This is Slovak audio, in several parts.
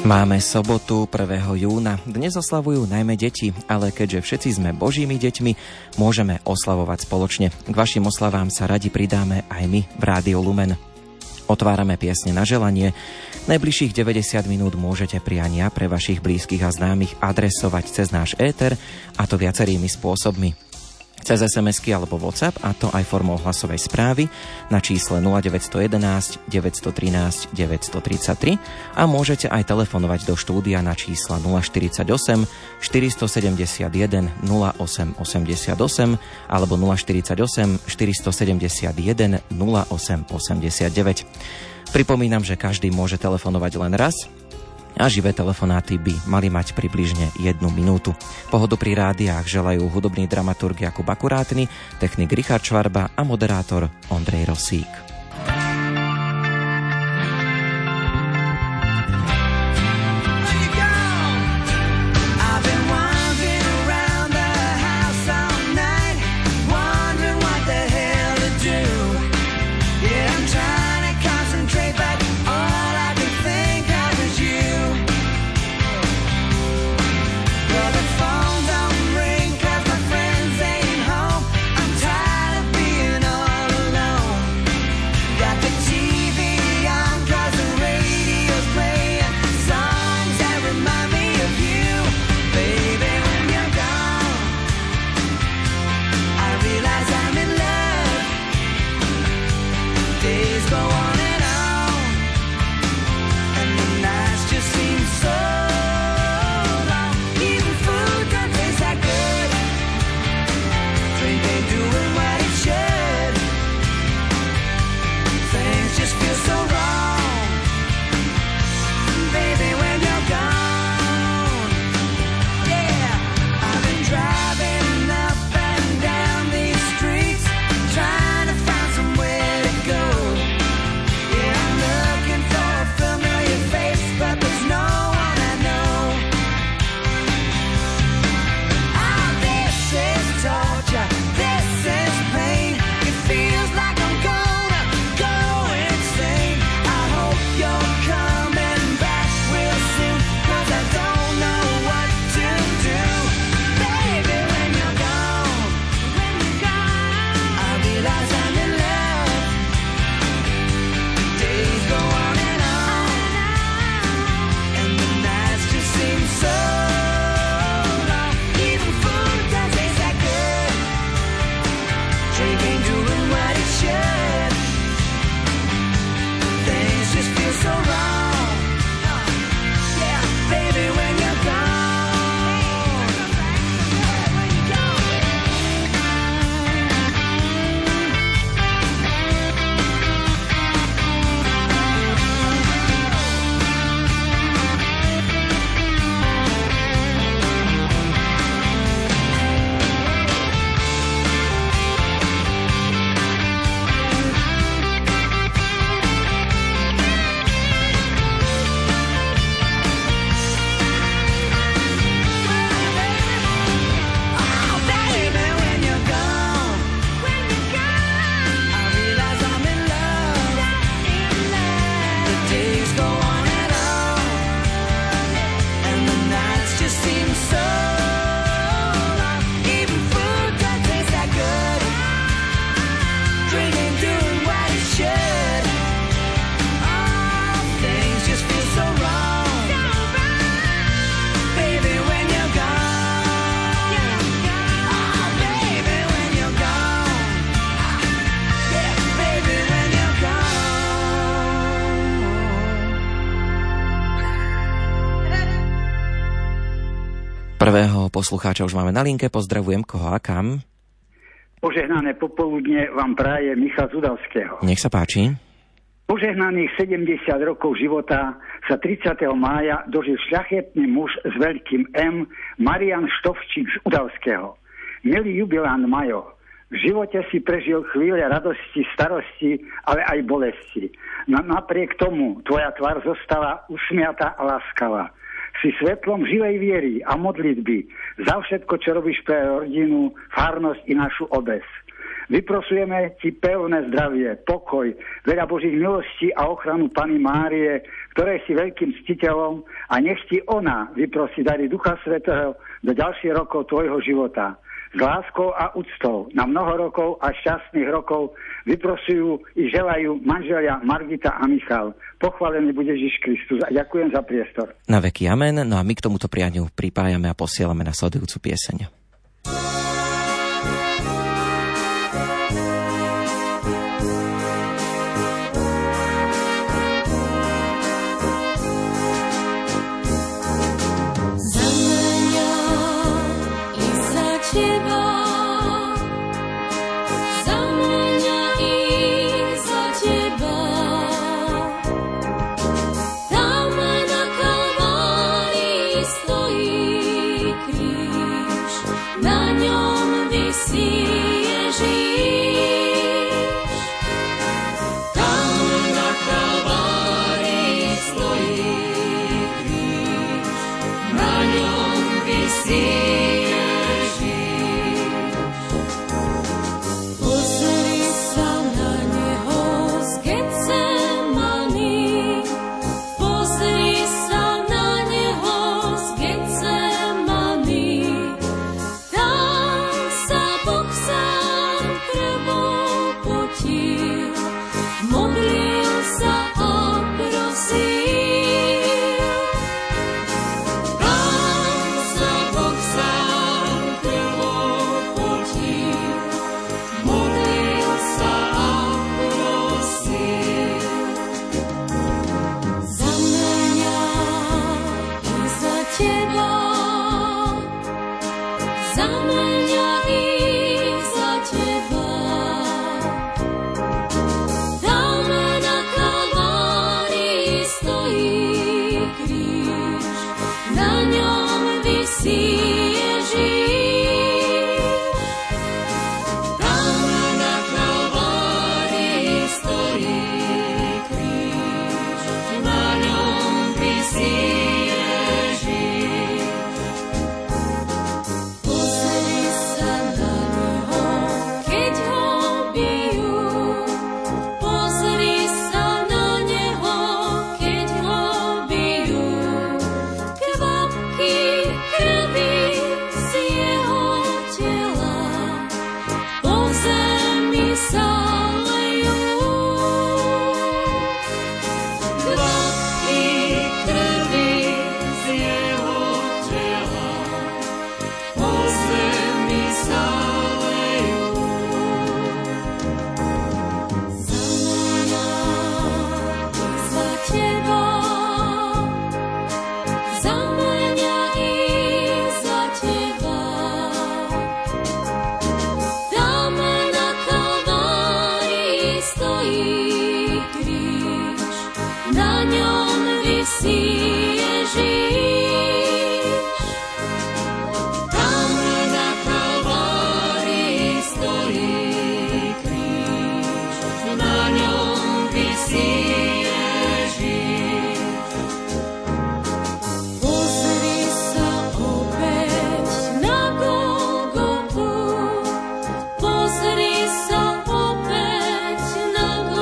Máme sobotu 1. júna. Dnes oslavujú najmä deti, ale keďže všetci sme Božími deťmi, môžeme oslavovať spoločne. K vašim oslavám sa radi pridáme aj my v Rádiu Lumen. Otvárame piesne na želanie. Najbližších 90 minút môžete priania pre vašich blízkych a známych adresovať cez náš éter, a to viacerými spôsobmi. Cez SMS-ky alebo WhatsApp, a to aj formou hlasovej správy na čísle 0911 913 933 a môžete aj telefonovať do štúdia na čísla 048 471 0888 alebo 048 471 0889. Pripomínam, že každý môže telefonovať len raz a živé telefonáty by mali mať približne 1 minútu. Pohodu pri rádiách želajú hudobný dramaturg Jakub Akurátny, technik Richard Švarba a moderátor Ondrej Rosík. Prvého poslucháča už máme na linke. Pozdravujem, koho a kam? Požehnané popoludne vám praje Michal z Udavského. Nech sa páči. Požehnaných 70 rokov života sa 30. mája dožil šľachetný muž s veľkým M, Marian Štovčík z Udavského. Milý jubilán Majo, v živote si prežil chvíle radosti, starosti, ale aj bolesti. Napriek tomu tvoja tvár zostala usmiatá a láskavá. Si svetlom živej viery a modlitby za všetko, čo robíš pre rodinu, farnosť i našu obec. Vyprosujeme ti pevné zdravie, pokoj, veľa Božích milostí a ochranu Panny Márie, ktorej si veľkým ctiteľom, a nech ti ona vyprosí dary Ducha Svätého do ďalších rokov tvojho života. S láskou a úctou na mnoho rokov a šťastných rokov vyprosujú i želajú manželia Margita a Michal. Pochválený bude Ježiš Kristus a ďakujem za priestor. Na veky amen. No a my k tomuto prianiu pripájame a posielame nasledujúcu pieseň.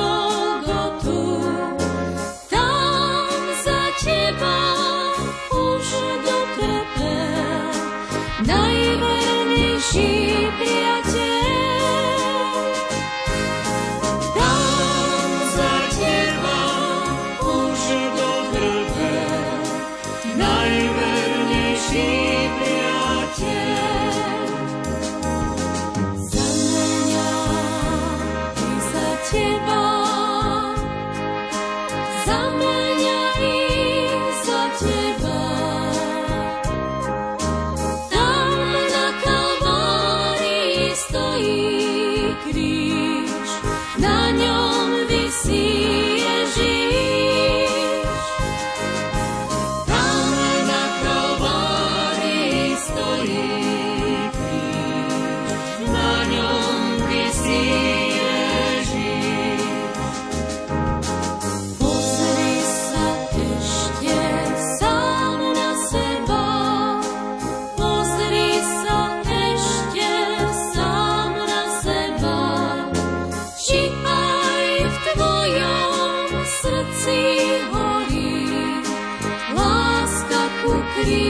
Teba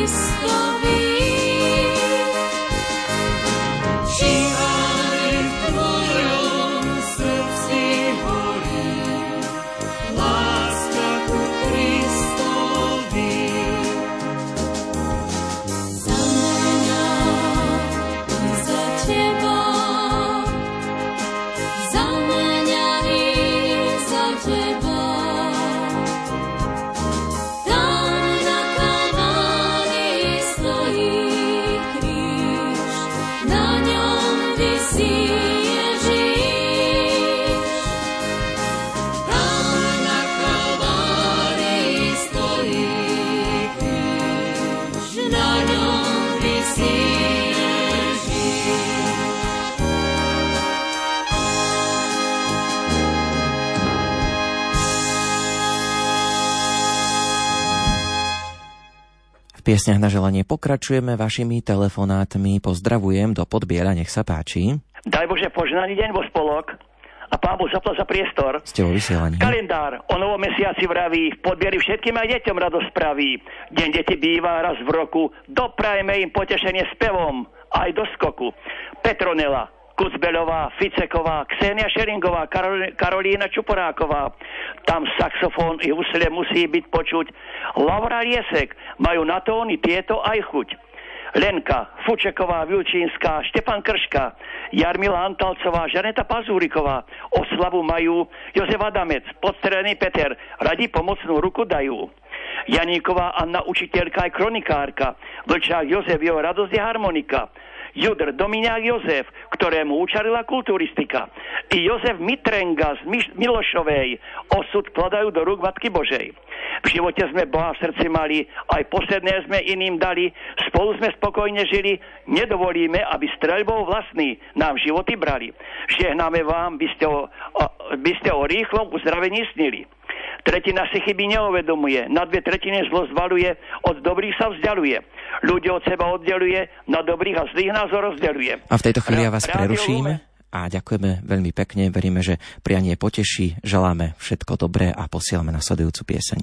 V piesňach na želanie pokračujeme vašimi telefonátmi. Pozdravujem do Podbiera, nech sa páči. Daj Bože požehnaný deň vo spolok a Pán Boh zaplať za priestor. Ste vo vysielaní. Kalendár o novom mesiaci vraví, v Podbieri všetkým aj deťom radosť spraví. Deň deti býva raz v roku, doprajme im potešenie spevom aj do skoku. Petronela, Kucbeľová, Ficeková, Ksenia Šeringová, Karolína Čuporáková. Tam saxofón i husle musí byť počuť. Laura Liesek, majú na tóny tieto aj chuť. Lenka, Fučeková, Vilčínska, Štepan Krška, Jarmila Antalcová, Žaneta Pazúriková. Oslavu majú Jozef Adamec, Podstrený Peter, radi pomocnú ruku dajú. Janíková Anna, učiteľka aj kronikárka. Vlčák Jozef, jeho radosť je harmonika. Judr Dominiák Jozef, ktorému učarila kulturistika. I Jozef Mitrenga z Milošovej osud kladajú do rúk Matky Božej. V živote sme Boha v srdci mali, aj posledné sme iným dali, spolu sme spokojne žili, nedovolíme, aby streľbou vlastný nám životy brali. Žehnáme vám, by ste o rýchlom uzdravení snili. Tretina si chyby neuvedomuje, na 2/3 zlo zvaluje, od dobrých sa vzdialuje. Ľudia od seba oddeluje, na dobrých a zlých nás rozdeľuje. A v tejto chvíli ja vás prerušíme a ďakujeme veľmi pekne. Veríme, že prianie poteší, želáme všetko dobré a posielame nasledujúcu pieseň.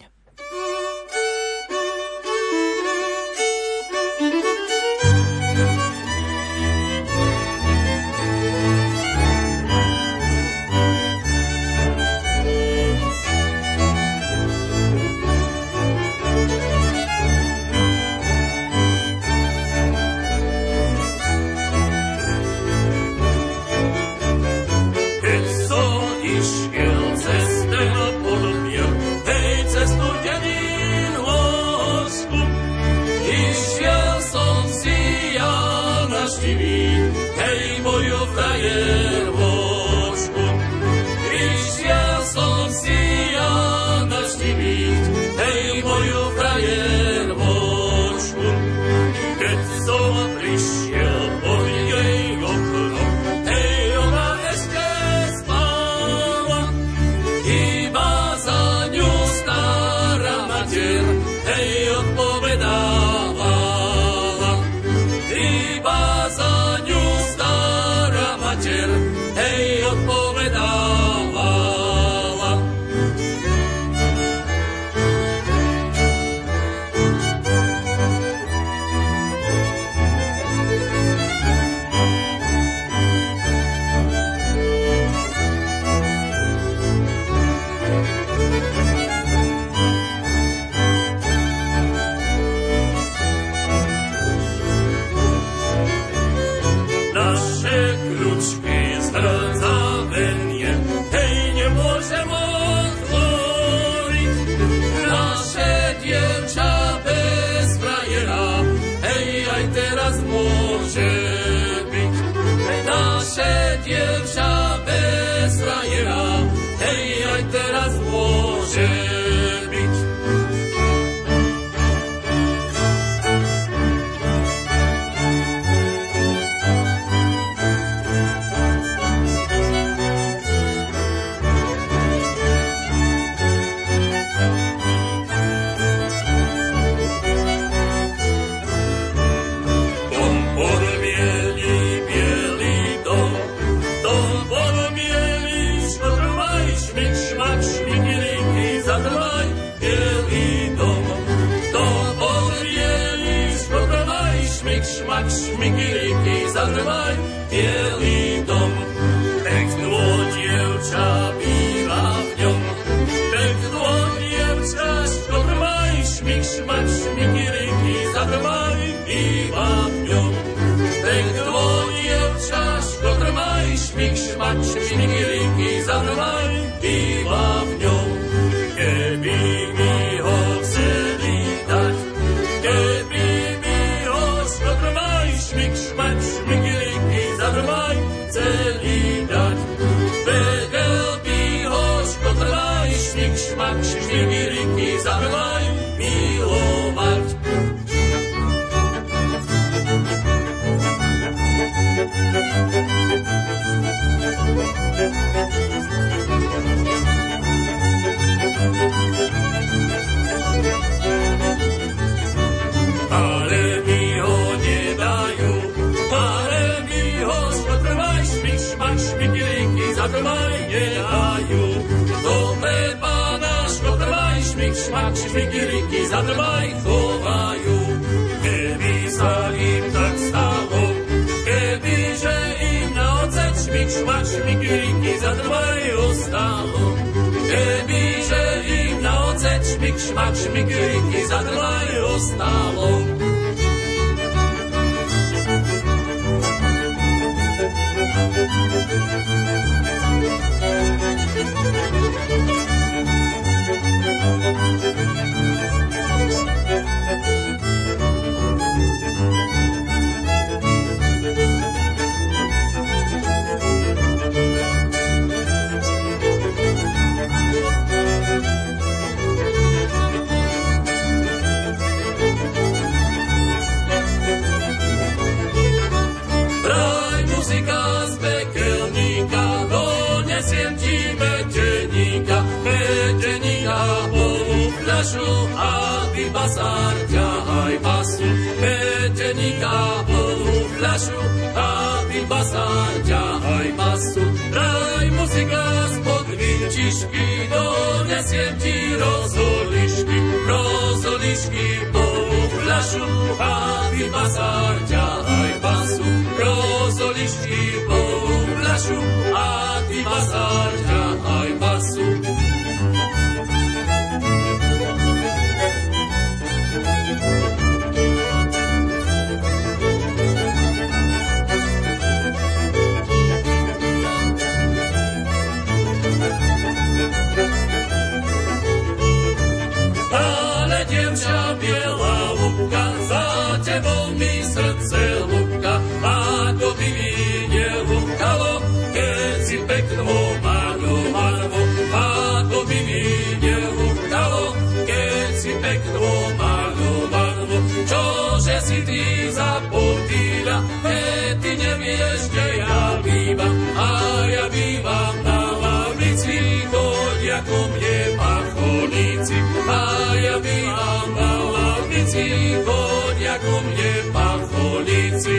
Hey zadrmaj, bielý dom. Peknú dievča býva v ňom. Peknú dievča, škodrmaj, šmik, šmak, šmikiriky, zadrmaj, býva v ňom. Peknú dievča, škodrmaj, šmik, šmak, šmikiriky, zadrmaj, býva v ňom. Keby mi ho chceli dať, keby mi ho škodrmaj, šmik, šmak, šmikiriky, zadrmaj, chceli dať. Vedel by ho škodrmaj, šmik, šmak, šmikiriky, zadrmaj, milovať. Ale mi ho nedajú, ale mi ho škodrmaj, šmik, šmak, šmikiriky, zadrmaj, nedajú. Dobre pána škodrmaj, šmik, šmak, šmikiriky, zadrmaj, chovajú. Keby sa im tak stalo, keby že im na ocet šmik, šmak, šmikiriky, zadrmaj, ostalo. Keby že im na ocet šmik, šmak, šmikiriky, zadrmaj, ostalo. A ty basár ťahaj basu, peteníka plnú fľašu, a ty basár ťahaj basu. Hraj muzika spod vinčišky, donesiem ti rozholišky plnú fľašu, a ty basár ťahaj basu. Rozholišky plnú fľašu, a ty basár ťahaj basu. Dievča biela lúbka, za tebou mi srdce lúbka, ako by mi nelúbkalo, keď si peknú malovanú, ako by mi nelúbkalo, keď si peknú malovanú. Čože si ty zapotýľa, keď ty nevieš, kde ja bývam, a ja bývam na lavici, chodia ku mne pacholíci, a ja bývam na lavici, chodia ku mne pacholíci.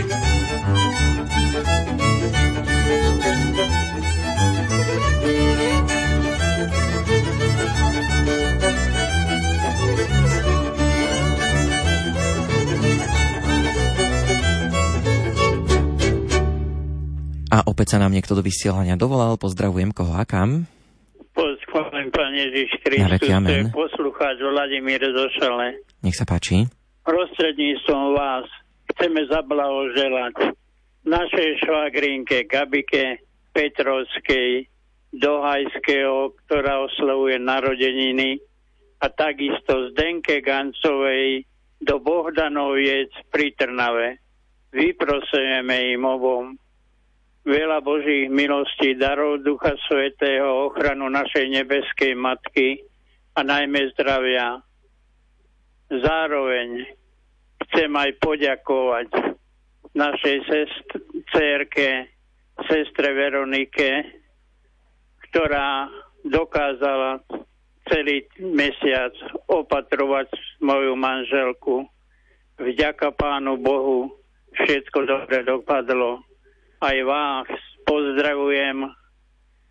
A opäť sa nám niekto do vysielania dovolal. Pozdravujem, koho a kam? Pochválim Pán Ježiš Kristus, to je poslucháč Vladimír Zošale. Nech sa páči. Prostredníctvom vás chceme zablahoželať našej švagrinke Gabike Petrovskej do Hajského, ktorá oslavuje narodeniny, a takisto Zdenke Gancovej do Bohdanoviec pri Trnave. Vyprosujeme im obom veľa Božích milostí, darov Ducha Svätého, ochranu našej nebeskej Matky a najmä zdravia. Zároveň chcem aj poďakovať našej dcérke, sestre Veronike, ktorá dokázala celý mesiac opatrovať moju manželku. Vďaka Pánu Bohu všetko dobre dopadlo. Aj vás pozdravujem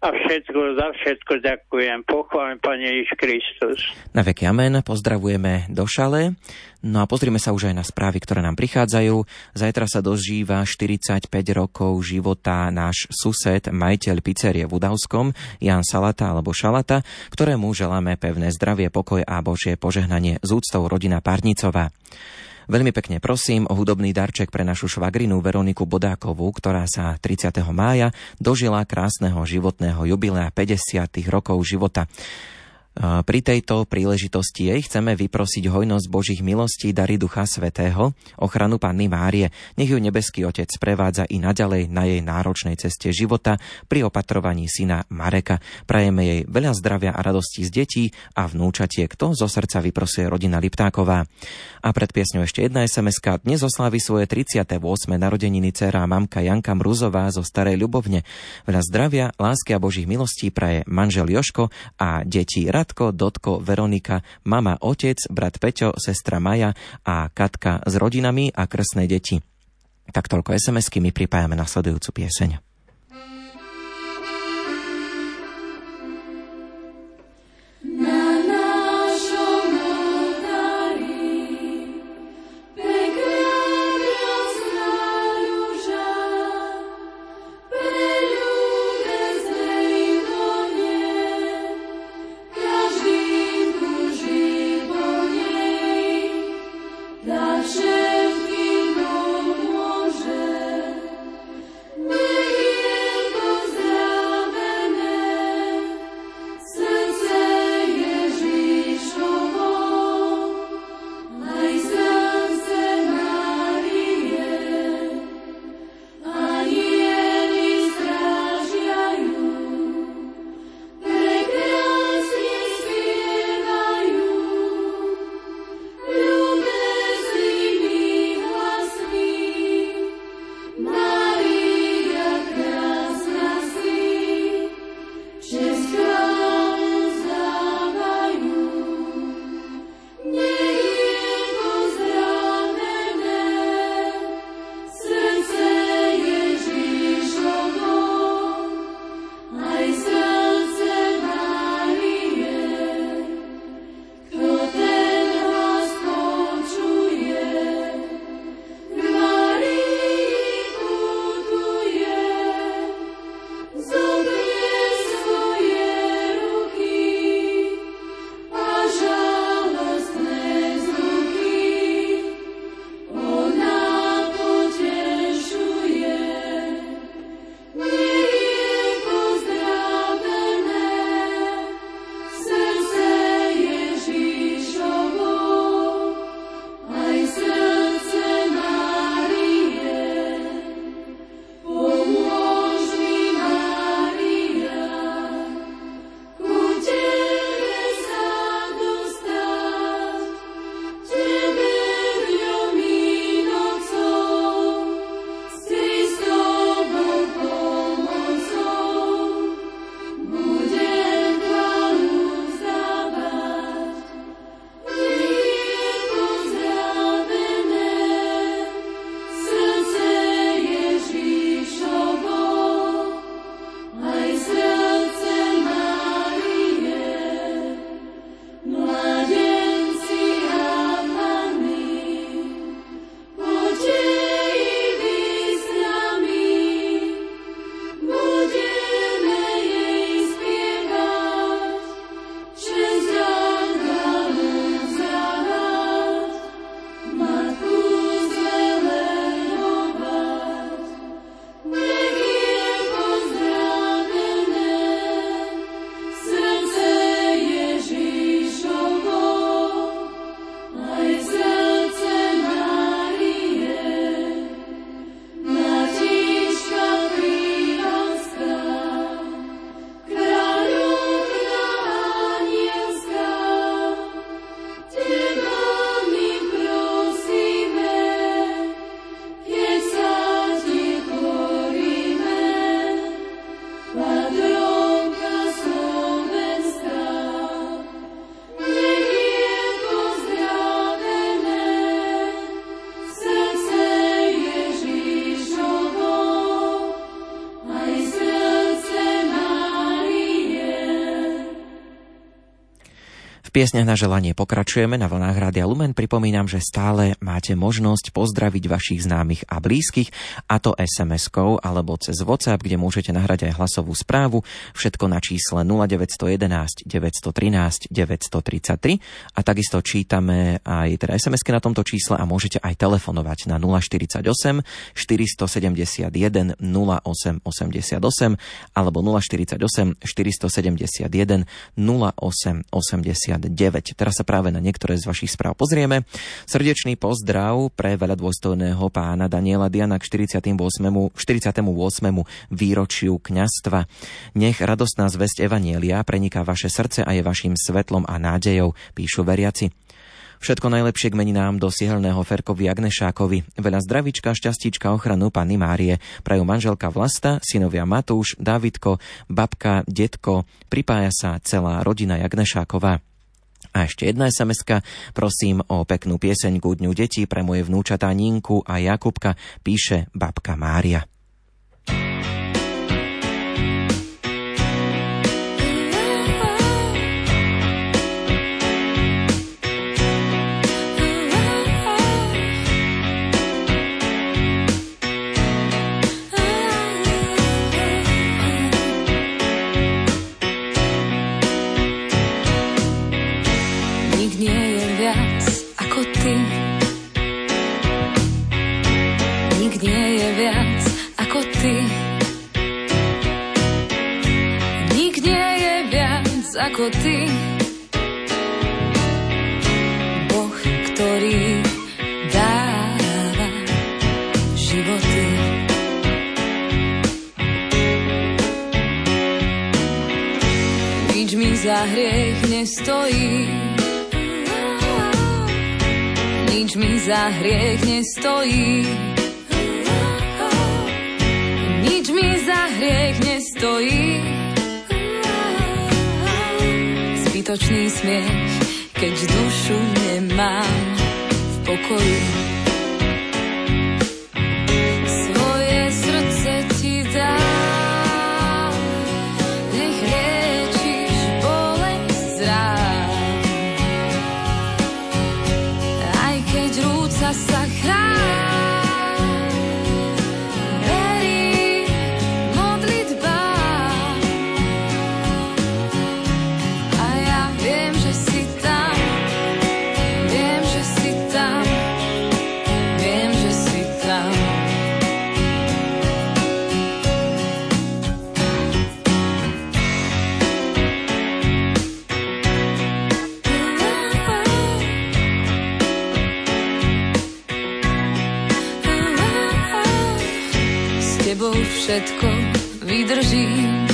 a za všetko ďakujem. Pochválim Pane Ježiš Kristus. Na veky amen. Pozdravujeme do Šale. No a pozrime sa už aj na správy, ktoré nám prichádzajú. Zajtra sa dožíva 45 rokov života náš sused, majiteľ pizzerie v Udavskom, Jan Salata alebo Šalata, ktorému želáme pevné zdravie, pokoj a Božie požehnanie z úctou rodina Párnicová. Veľmi pekne prosím o hudobný darček pre našu švagrinu Veroniku Bodákovú, ktorá sa 30. mája dožila krásneho životného jubilea 50. rokov života. Pri tejto príležitosti jej chceme vyprosiť hojnosť Božích milostí, dary Ducha Svätého, ochranu Panny Márie. Nech ju nebeský Otec sprevádza i naďalej na jej náročnej ceste života pri opatrovaní syna Mareka. Prajeme jej veľa zdravia a radosti z detí a vnúčatiek. To zo srdca vyprosuje rodina Liptáková. A pred piesňou ešte jedna SMS-ka. Dnes oslávi svoje 38. narodeniny dcéra mamka Janka Mruzová zo Starej Ľubovne. Veľa zdravia, lásky a Božích milostí praje manžel Joško a deti Radko, Dotko, Veronika, mama, otec, brat Peťo, sestra Maja a Katka s rodinami a krstné deti. Tak toľko SMS-ky, my pripájame nasledujúcu pieseň. Všetkým pomôže, nech piesňach na želanie pokračujeme na vlnách Rádia Lumen. Pripomínam, že stále máte možnosť pozdraviť vašich známych a blízkych, a to SMS-kou alebo cez WhatsApp, kde môžete nahrať aj hlasovú správu. Všetko na čísle 0911 913 933 a takisto čítame aj teda SMS-ky na tomto čísle a môžete aj telefonovať na 048 471 0888 alebo 048 471 0889. Teraz sa práve na niektoré z vašich správ pozrieme. Srdečný pozdrav pre veľadôstojného pána Daniela Diana k 48. výročiu kňazstva. Nech radostná zvesť evanjelia preniká vaše srdce a je vašim svetlom a nádejou, píšu veriaci. Všetko najlepšie k meninám do Siehelného Ferkovi Agnešákovi. Veľa zdravíčka, šťastíčka, ochranu Panny Márie. Prajú manželka Vlasta, synovia Matúš, Dávidko, babka, detko. Pripája sa celá rodina Agnešáková. A ešte jedna SMS-ka. Prosím o peknú pieseň ku Dňu detí pre moje vnúčatá Ninku a Jakubka, píše babka Mária. Ako ty, Boh, ktorý dáva životy. Nič mi za hriech nestojí, nič mi za hriech nestojí, nič mi za hriech nestojí. Zbytočný smiech, keď dušu nemám v pokoji. Svoje srdce ti dám, nech liečíš bolesť z rán. Aj keď rúca sa chrám, verím modlitbám. A ja viem, že si tam, viem, že si tam, viem, že si tam. S tebou všetko vydržím,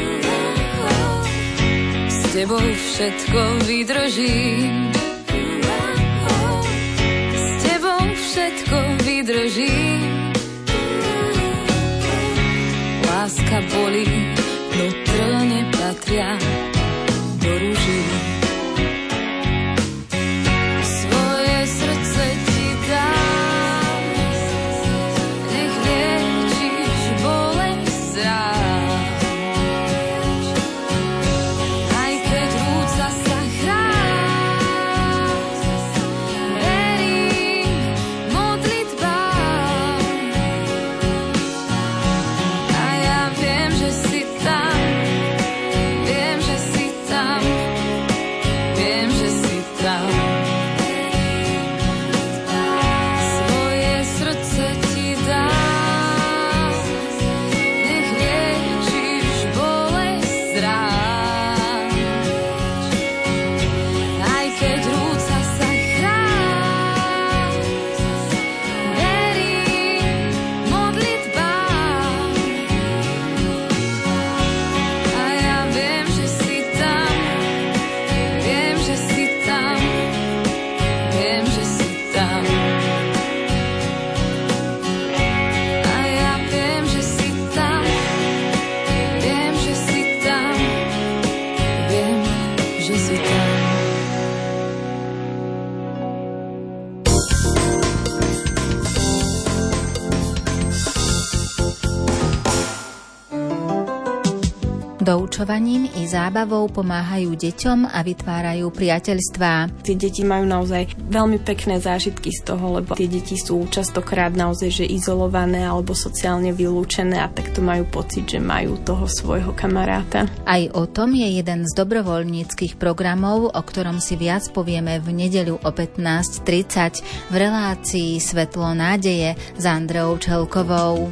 s tebou všetko vydržím, s tebou všetko vydržím. Láska bolí, no trne patria do ruží. Svoje srdce ti dám, nech liečíš bolesť z rán. Aj keď rúca sa chrám, verím modlitbám. A ja viem, že si tam, viem, že si Doučovaním i zábavou pomáhajú deťom a vytvárajú priateľstvá. Tie deti majú naozaj veľmi pekné zážitky z toho, lebo tie deti sú častokrát naozaj že izolované alebo sociálne vylúčené a takto majú pocit, že majú toho svojho kamaráta. Aj o tom je jeden z dobrovoľníckych programov, o ktorom si viac povieme v nedeľu o 15:30 v relácii Svetlo nádeje s Andreou Čelkovou.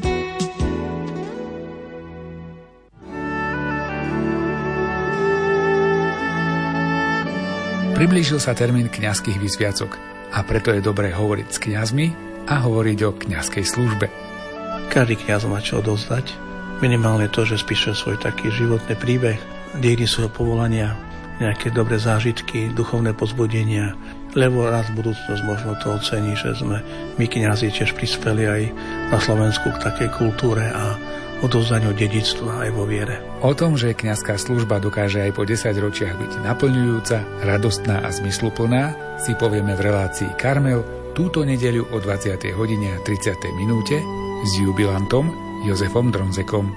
Priblížil sa termín kňazských vysviacok a preto je dobré hovoriť s kňazmi a hovoriť o kňazskej službe. Každý kňaz má čo odovzdať. Minimálne to, že spíše svoj taký životný príbeh, dejiny svojho povolania, nejaké dobré zážitky, duchovné pozbudenia, lebo raz v budúcnosť možno to ocení, že sme my kňazi tiež prispeli aj na Slovensku k takej kultúre a odovzdaniu dedičstva aj vo viere. O tom, že kňazská služba dokáže aj po 10 ročiach byť naplňujúca, radostná a zmysluplná, si povieme v relácii Karmel túto nedeľu o 20:30 s jubilantom Jozefom Dronzekom.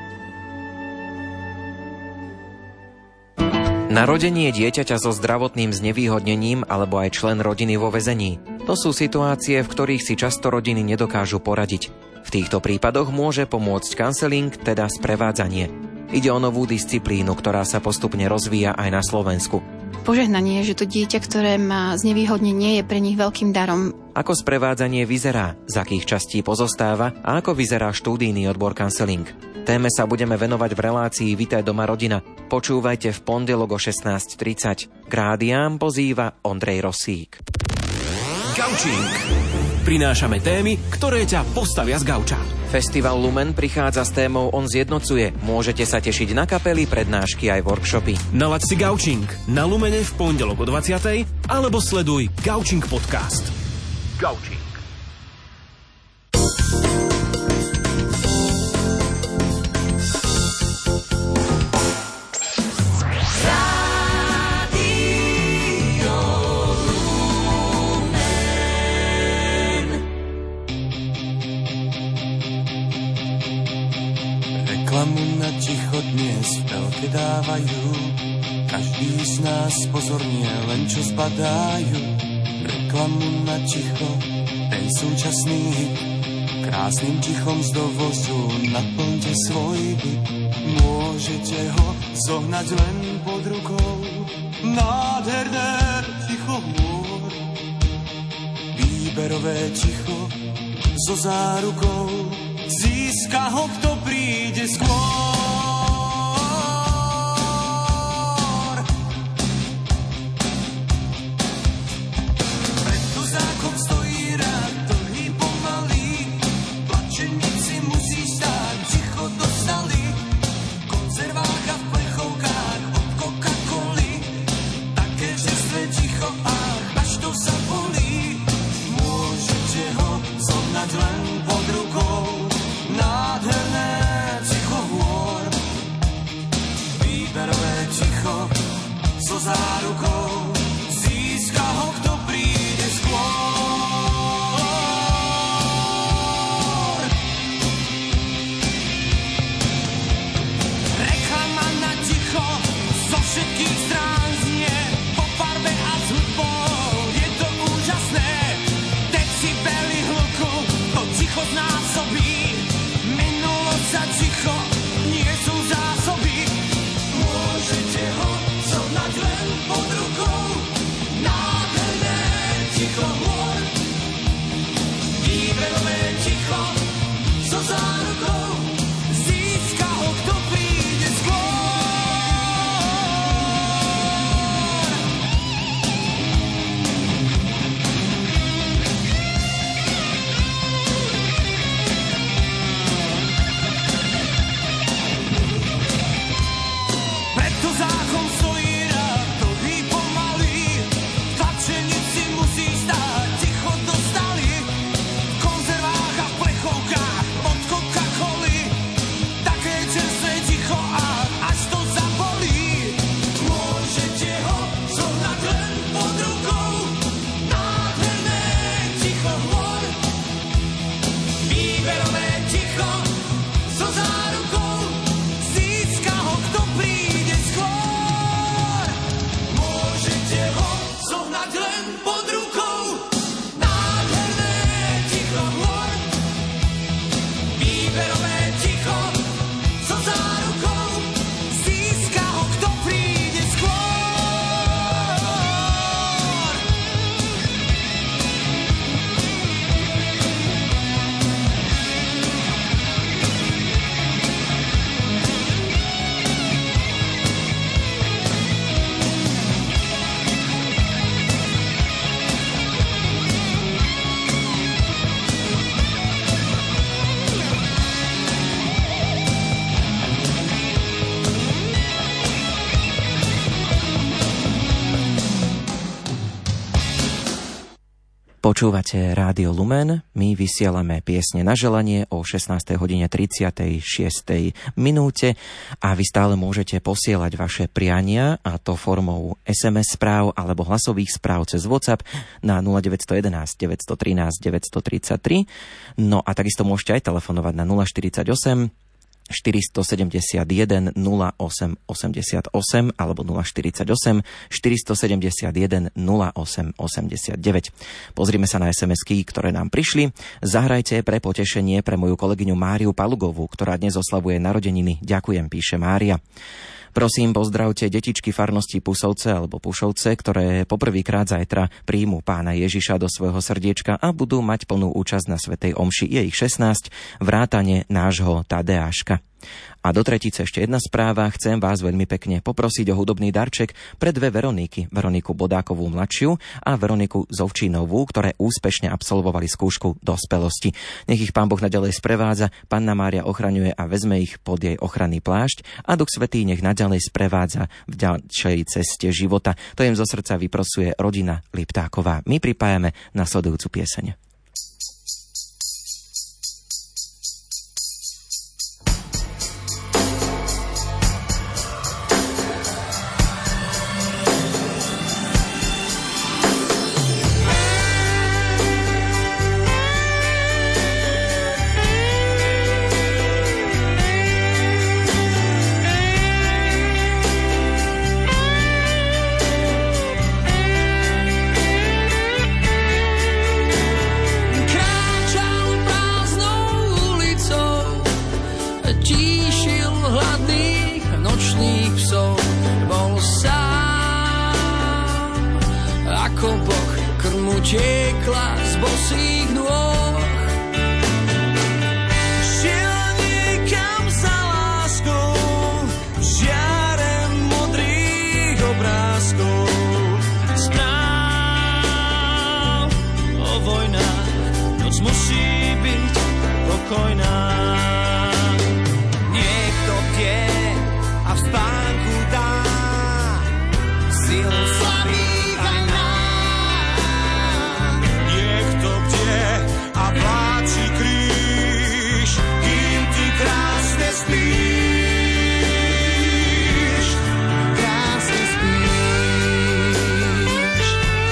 Narodenie dieťaťa so zdravotným znevýhodnením alebo aj člen rodiny vo väzení. To sú situácie, v ktorých si často rodiny nedokážu poradiť. V týchto prípadoch môže pomôcť counseling, teda sprevádzanie. Ide o novú disciplínu, ktorá sa postupne rozvíja aj na Slovensku. Požehnanie, že to dieťa, ktoré má znevýhodnenie, je pre nich veľkým darom. Ako sprevádzanie vyzerá, z akých častí pozostáva a ako vyzerá štúdijný odbor counseling. Téme sa budeme venovať v relácii Vitaj doma rodina. Počúvajte v pondelok o 16:30. K rádiám pozýva Ondrej Rosík. Gaučing. Prinášame témy, ktoré ťa postavia z gauča. Festival Lumen prichádza s témou On zjednocuje. Môžete sa tešiť na kapely, prednášky aj workshopy. Nalaď si Gaučing na Lumene v pondelok o 20:00 alebo sleduj Gaučing podcast. Gaučing. Reklamu na ticho dnes v telke dávajú, každý z nás pozorne len čo zbadajú. Reklamu na ticho, ten súčasný hit, krásnym tichom z dovozu naplňte svoj byt. Môžete ho zohnať len pod rukou, nádherné ticho môr. Výberové ticho so zárukou, získa ho, kto príde skôr. Pred kozákom stojí rád, dlhý pomalý, plačenici musí stáť, ticho dostali. V konzervách a v plechovkách od Coca-Coly, také čerstvé ticho, až to sa bolí. Môžete ho zohnať len pod rukou, nádherné ticho hôr. Výberové ticho so zárukou, získa ho, kto príde skôr. Reklama na ticho zo všetkých strán znie, po farbe a s hudbou je to úžasné. Decibely hluku to ticho znásobí, za ticho nie sú zásoby. Môžete ho zohnať len pod rukou, nádherné ticho hôr. Výberové ticho so zárukou, získa ho, kto príde skôr. Počúvate Rádio Lumen, my vysielame piesne na želanie o 16:36 minúte a vy stále môžete posielať vaše priania, a to formou SMS správ alebo hlasových správ cez WhatsApp na 0911 913 933. No a takisto môžete aj telefonovať na 048 471 08 88 alebo 048 471 08 89. Pozrime sa na SMS-ky, ktoré nám prišli. Zahrajte pre potešenie pre moju kolegyňu Máriu Palugovú, ktorá dnes oslavuje narodeniny. Ďakujem, píše Mária. Prosím, pozdravte detičky farnosti Pusovce alebo Pušovce, ktoré poprvýkrát zajtra príjmu Pána Ježiša do svojho srdiečka a budú mať plnú účasť na svätej omši. Je ich 16, vrátane nášho Tadeáška. A do tretice ešte jedna správa. Chcem vás veľmi pekne poprosiť o hudobný darček pre dve Veroniky. Veroniku Bodákovú mladšiu a Veroniku Zovčínovú, ktoré úspešne absolvovali skúšku dospelosti. Nech ich Pán Boh naďalej sprevádza, Panna Mária ochraňuje a vezme ich pod jej ochranný plášť a Duch Svätý nech naďalej sprevádza v ďalšej ceste života. To im zo srdca vyprosuje rodina Liptáková. My pripájame nasledujúcu pieseň. Tiekla z bosých nôh, šiel niekam za láskou, žiarem modrých obrázkov, správ o vojnách, noc musí byť pokojná. Niekto bdie a v spánku dá silu slabých. Vláči kríž, kým ty krásne spíš, krásne spíš.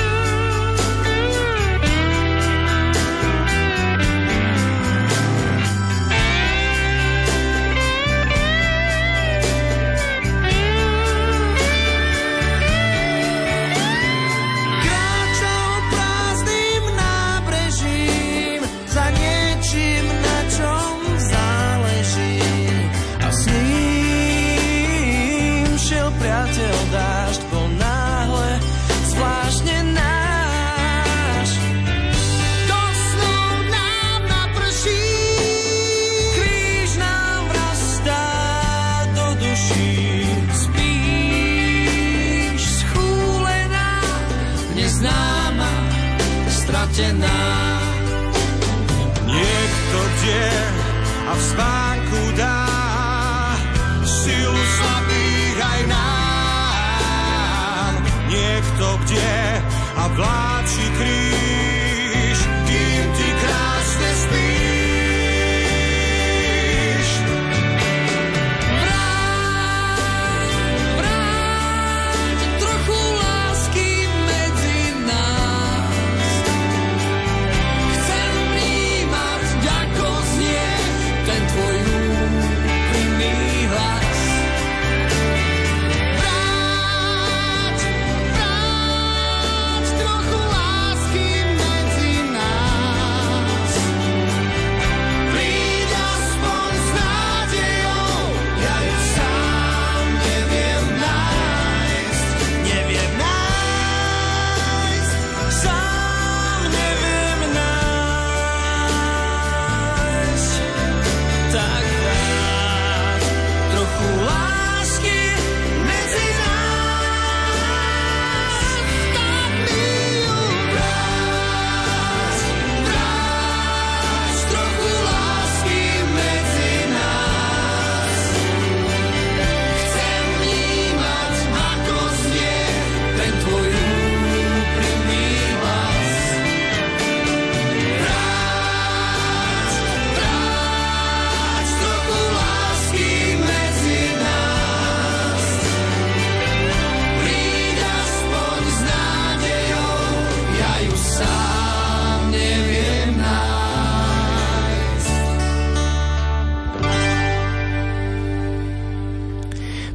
Kráčal prázdnym nábrežím za niečím, na čom záleží, a s ním šiel priateľ dážď, bol náhle zvláštne náš. Do snov nám naprší, kríž nám vrastá do duší. Spíš schúlená, neznáma, stratená. Niekto bdie a v spánku dá silu slabých aj nám. Niekto bdie a vláči kríž, kým ty krásne spíš. Vráť trochu lásky medzi nás. Chcem vnímať, ako znie ten tvoj úprimný hlas. Vráť trochu lásky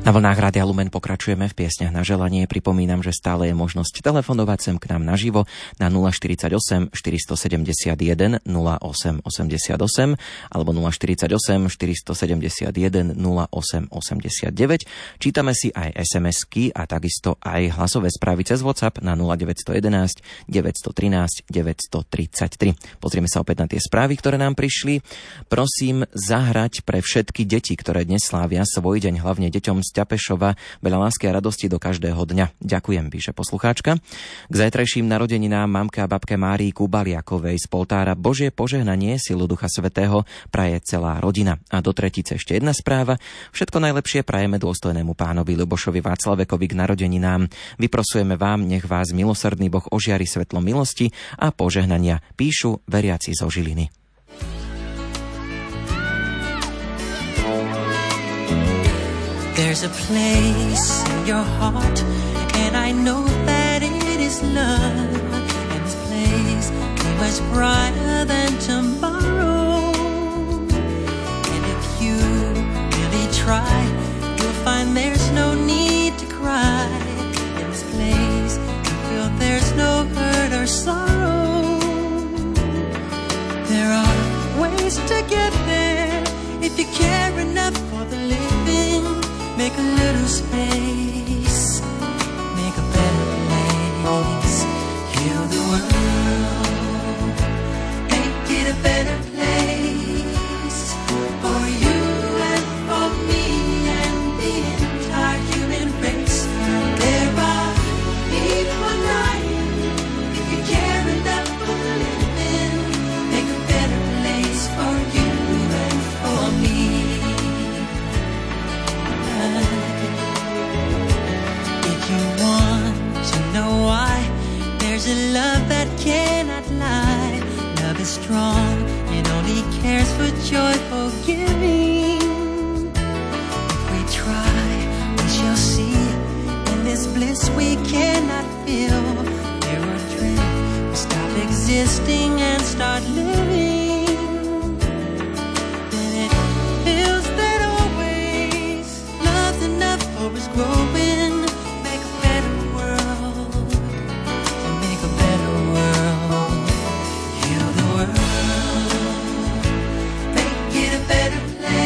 Na vlnách Rádia Lumen pokračujeme v piesňach na želanie. Pripomínam, že stále je možnosť telefonovať sem k nám naživo na 048 471 0888 alebo 048 471 0889. Čítame si aj SMS-ky a takisto aj hlasové správy cez WhatsApp na 0911 913 933. Pozrieme sa opäť na tie správy, ktoré nám prišli. Prosím zahrať pre všetky deti, ktoré dnes slávia svoj deň, hlavne deťom z Ťapešova, veľa lásky a radosti do každého dňa. Ďakujem, píše poslucháčka. K zajtrajším narodeninám mamke a babke Márii Kubaliakovej z Poltára Božie požehnanie, silu Ducha Svätého praje celá rodina. A do tretice ešte jedna správa. Všetko najlepšie prajeme dôstojnému pánovi Ľubošovi Václavekovi k narodeninám. Vyprosujeme vám, nech vás milosrdný Boh ožiari svetlom milosti a požehnania. Píšu veriaci zo Žiliny. There's a place in your heart, and I know that it is love. And this place is much brighter than tomorrow. And if you really try, you'll find there's no need to cry. In this place, you feel there's no hurt or sorrow. There are ways to get there if you care enough for the living. Make a little space, make a better place, heal the world, make it a better place for you and for me and the entire human race. There are people dying, if you care enough for the living, make a better place for you and for me. If you want to know why, there's a love that cannot lie. Love is strong, it only cares for joyful giving. If we try, we shall see. In this bliss we cannot feel. There are dreams, we stop existing and start living. Then it feels that always love's enough for us growing. Make a better world, to make a better world, heal the world, make it a better place.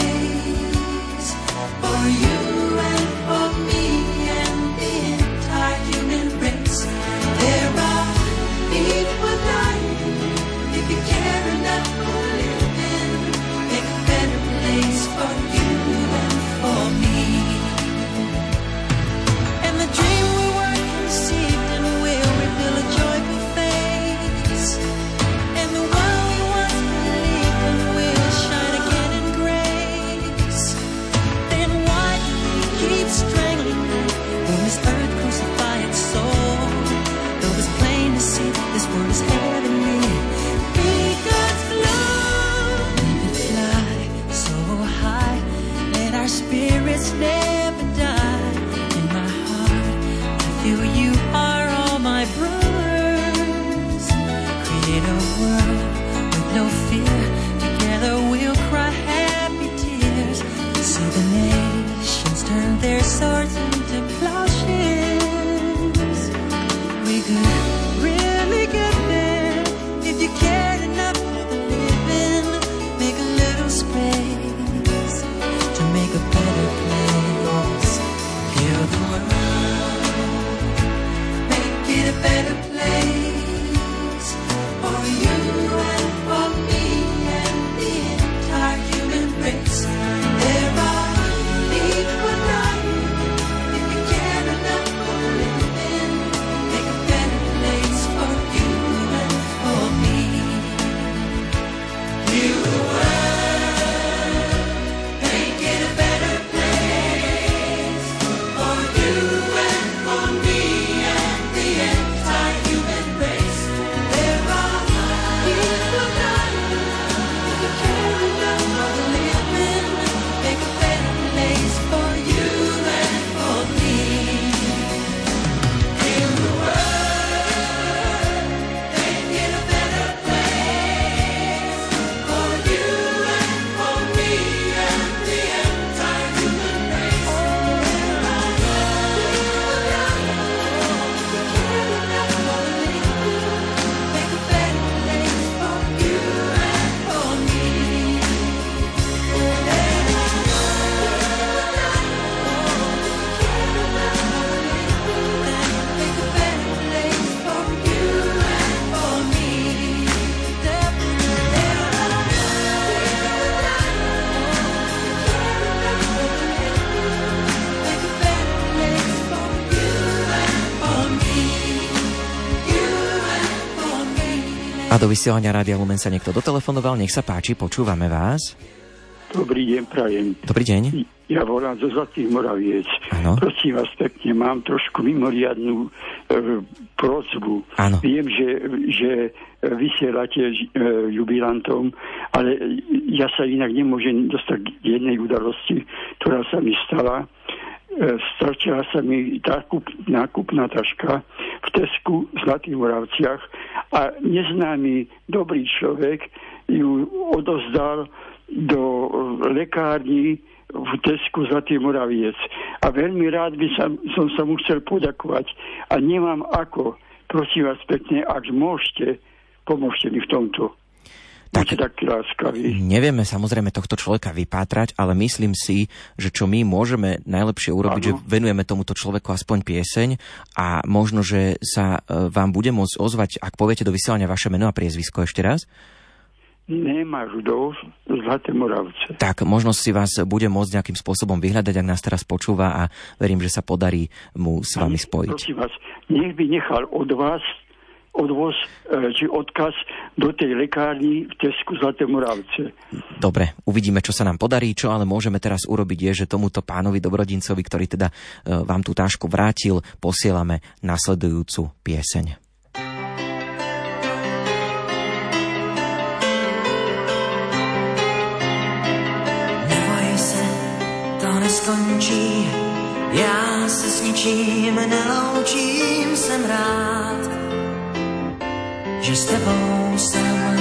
A do vysielania Rádia Lumen sa niekto dotelefonoval, nech sa páči, počúvame vás. Dobrý deň, prajem. Dobrý deň. Ja volám zo Zlatých Moraviec. Ano. Prosím vás pekne, mám trošku mimoriadnu prosbu. Ano. Viem, že vysielate jubilantom, ale ja sa inak nemôžem dostať k jednej udalosti, ktorá sa mi stala. Strčila sa mi tá nákupná taška v Tesku v Zlatých Moravciach a neznámy dobrý človek ju odozdal do lekárni v Tesku Zlatý Moraviec. A veľmi rád som sa mu chcel poďakovať a nemám ako. Prosím vás pekne, ak môžete, pomôžte mi v tomto. Buďte taký láskaví. Nevieme samozrejme tohto človeka vypátrať, ale myslím si, že čo my môžeme najlepšie urobiť, že venujeme tomuto človeku aspoň pieseň a možno, že sa vám bude môcť ozvať, ak poviete do vysielania vaše meno a priezvisko ešte raz. Nemáš Zlaté Moravce. Tak, možno si vás bude môcť nejakým spôsobom vyhľadať, ak nás teraz počúva a verím, že sa podarí mu s vami spojiť. Prosím vás, nech by nechal odvoz či odkaz do tej lekárni v Tesku Zlaté Moravce. Dobre, uvidíme, čo sa nám podarí, čo ale môžeme teraz urobiť je, že tomuto pánovi dobrodincovi, ktorý teda vám tú tášku vrátil, posielame nasledujúcu pieseň. Skončí, já se s ničím neloučím, jsem rád, že s tebou jsem.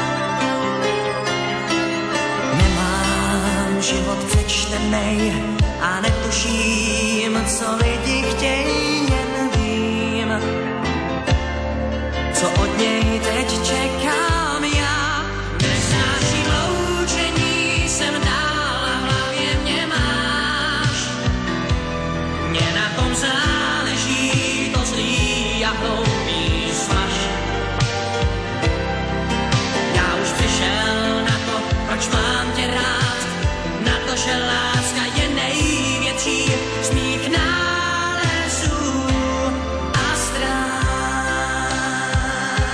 Nemám život přečtenej a netuším, co lidi chtějí, jen vím, co od něj teď čekám já. Nesnáším loučení, jsem dál a v hlavě mě máš. Mně na tom záleží, to zlý a hloupý smaž. Já už přišel na to, proč mám tě rád, na to, že láska je největší z mých nálezů a ztrát.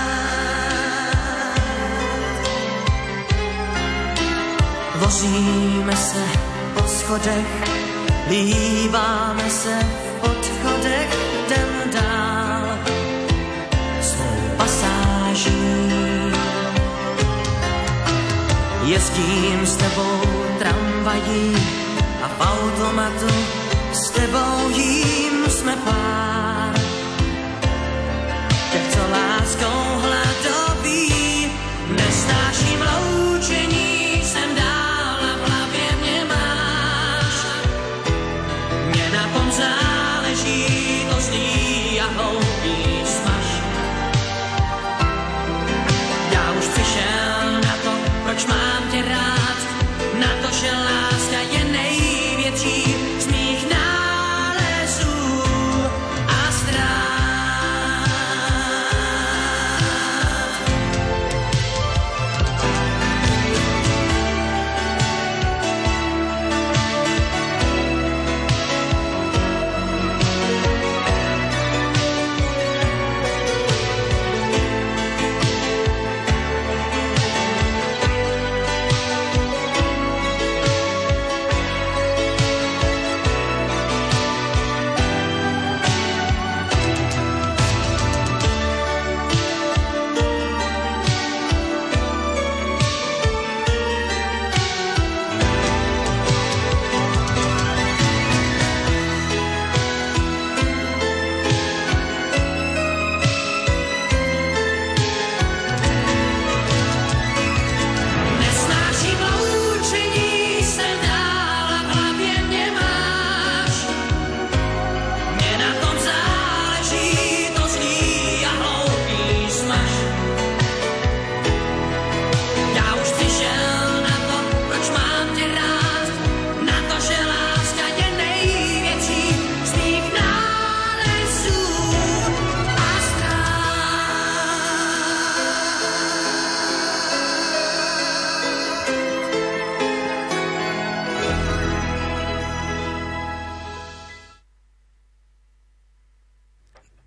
Vozíme se po schodech, líbáme se v podchodech, jdem dál svou pasáží. Jezdím s tebou tramvají a v automatu s tebou jím jsme pár. Těch, co láskou hladoví, nesnáším loučení, jsem dál a v hlavě mě máš. Mně na tom záleží, to zlý a hloupý smaž. Já už přišel na to, proč mám tě rád, na to, že láska je největší z mých nálezů a ztrát.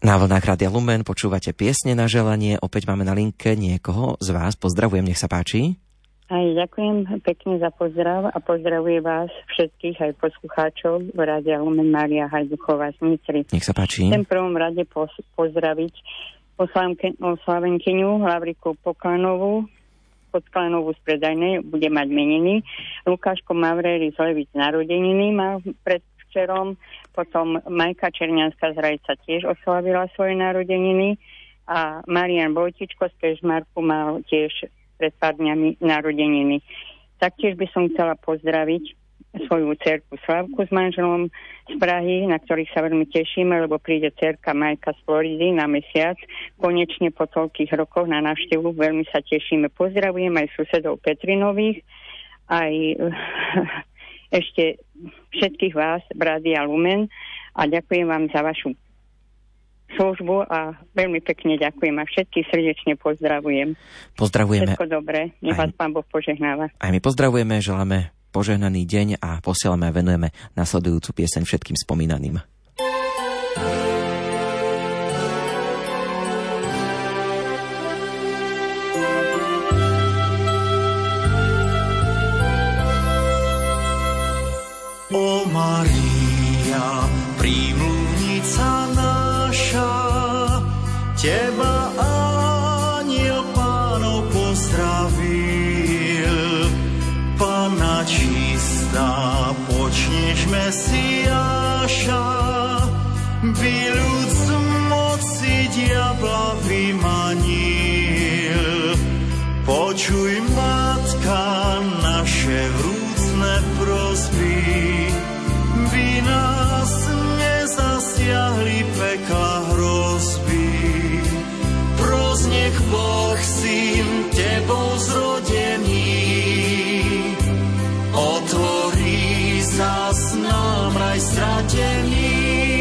Na vlnách Rádia Lumen počúvate piesne na želanie. Opäť máme na linke niekoho z vás. Pozdravujem, nech sa páči. Aj ďakujem pekne za pozdrav a pozdravujem vás všetkých aj poslucháčov v Rádia Lumen Mária Hajduchová z Nitry. Nech sa páči. Chcem v prvom rade pozdraviť oslavenkyňu Lavriku Poklanovú, Podklanovú z Predajnej, bude mať meniny. Lukáško Mavréry z Levic narodeniny má predvčerom. Potom Majka Černianská z Rajca tiež oslavila svoje narodeniny a Marian Vojtičko z Kežmarku mal tiež pred pár dňami narodeniny. Taktiež by som chcela pozdraviť svoju dcerku Slavku s manželom z Prahy, na ktorých sa veľmi tešíme, lebo príde dcerka Majka z Floridy na mesiac, konečne po toľkých rokoch na návštevu. Veľmi sa tešíme. Pozdravujem aj susedov Petrinových, aj ešte všetkých vás, Rádia Lumen, a ďakujem vám za vašu službu a veľmi pekne ďakujem a všetkých srdečne pozdravujem. Pozdravujeme. Všetko dobré, nech vás Pán Boh požehnáva. Aj my pozdravujeme, želáme požehnaný deň a posielame a venujeme nasledujúcu pieseň všetkým spomínaným. O Maria, prímluvnica naša, teba aniel Pánov pozdravil. Panna čistá, počneš Mesiáša, by ľud z moci diabla vymanil. Počuj, Matka, naše vrúcne prosby, by nás nezasiahli pekla hrozby. Pros nech Boh Syn tebou zrodený otvorí zas nám raj stratený.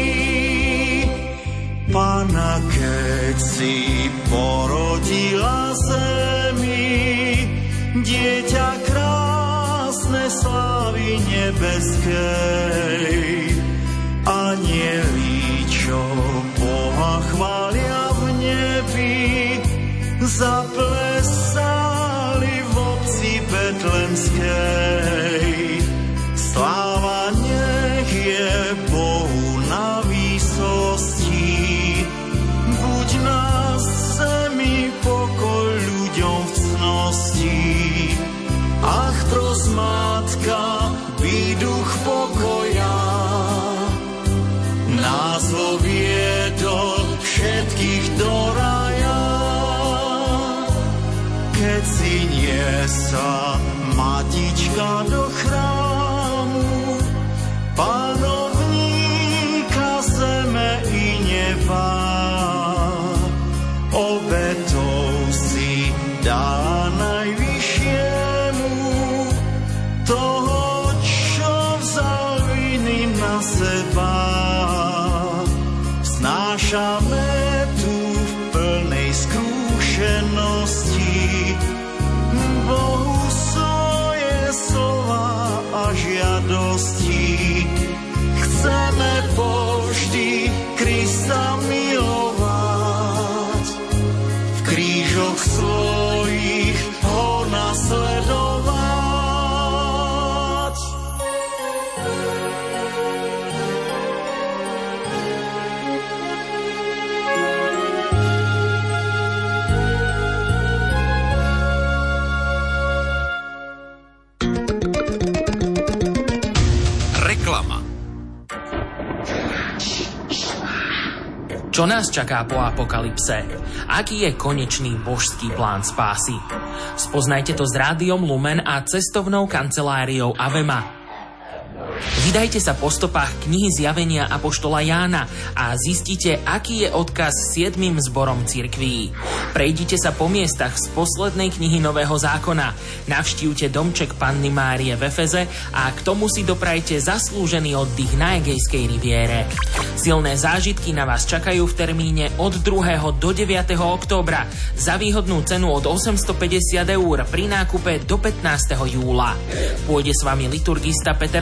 Panna, keď si porodila zemi dieťa krásne slávy nebeskej, anieli, čo Boha chvália v nebi, zaplesali v obci betlemskej. Sláva nech je Bohu na výsosti, buď na zemi pokoj ľuďom v cnosti. Ach, pros Matka, výduch pokoja, nás voviedol všetkých do raja. Keď si niesla Matička do chrámu, Panovníka zeme i neba, obetou si dá najvyššiemu toho, čo vzal viny na seba. Snášame tu v plnej skrúšenosti Bohu svoje slova a žiadosti. Chceme povždy Krista milovať, v krížoch svojich ho nasledovať. Čo nás čaká po apokalypse? Aký je konečný božský plán spásy? Spoznajte to s Rádiom Lumen a cestovnou kanceláriou Avema. Vydajte sa po stopách knihy Zjavenia apoštola Jána a zistite, aký je odkaz 7 zborom cirkví. Prejdite sa po miestach z poslednej knihy Nového zákona, navštívte domček Panny Márie v Efeze a k tomu si doprajte zaslúžený oddych na Egejskej riviére. Silné zážitky na vás čakajú v termíne od 2. do 9. októbra za výhodnú cenu od 850 € pri nákupe do 15. júla. Pôjde s vami liturgista Peter Staroštík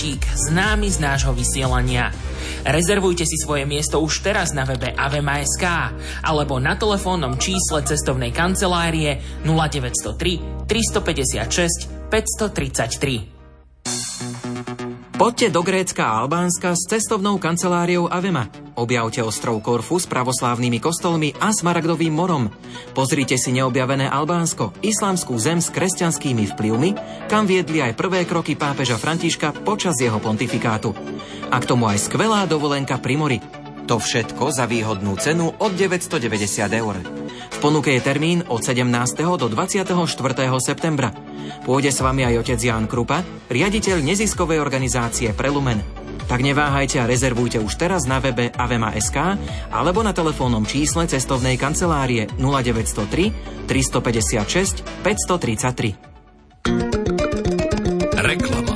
puntík známy z nášho vysielania. Rezervujte si svoje miesto už teraz na webe avema.sk alebo na telefónnom čísle cestovnej kancelárie 0903 356 533. Poďte do Grécka a Albánska s cestovnou kanceláriou Avema. Objavte ostrov Korfu s pravoslávnymi kostolmi a Smaragdovým morom. Pozrite si neobjavené Albánsko, islamskú zem s kresťanskými vplyvmi, kam viedli aj prvé kroky pápeža Františka počas jeho pontifikátu. A k tomu aj skvelá dovolenka pri mori. To všetko za výhodnú cenu od 990 eur. V ponuke je termín od 17. do 24. septembra. Pôjde s vami aj otec Ján Krupa, riaditeľ neziskovej organizácie Prelumen. Tak neváhajte a rezervujte už teraz na webe avema.sk alebo na telefónnom čísle cestovnej kancelárie 0903 356 533. Reklama.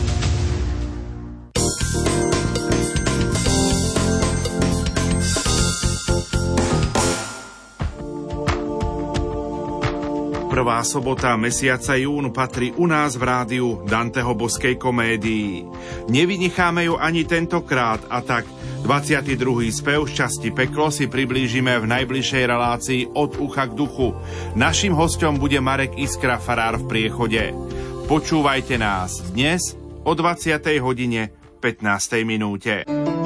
Prvá sobota mesiaca jún patrí u nás v rádiu Danteho boskej komédii. Nevynecháme ju ani tentokrát a tak 22. spev z časti Peklo si priblížime v najbližšej relácii Od ucha k duchu. Naším hosťom bude Marek Iskra, farár v Priechode. Počúvajte nás dnes o 20. hodine 15. minúte.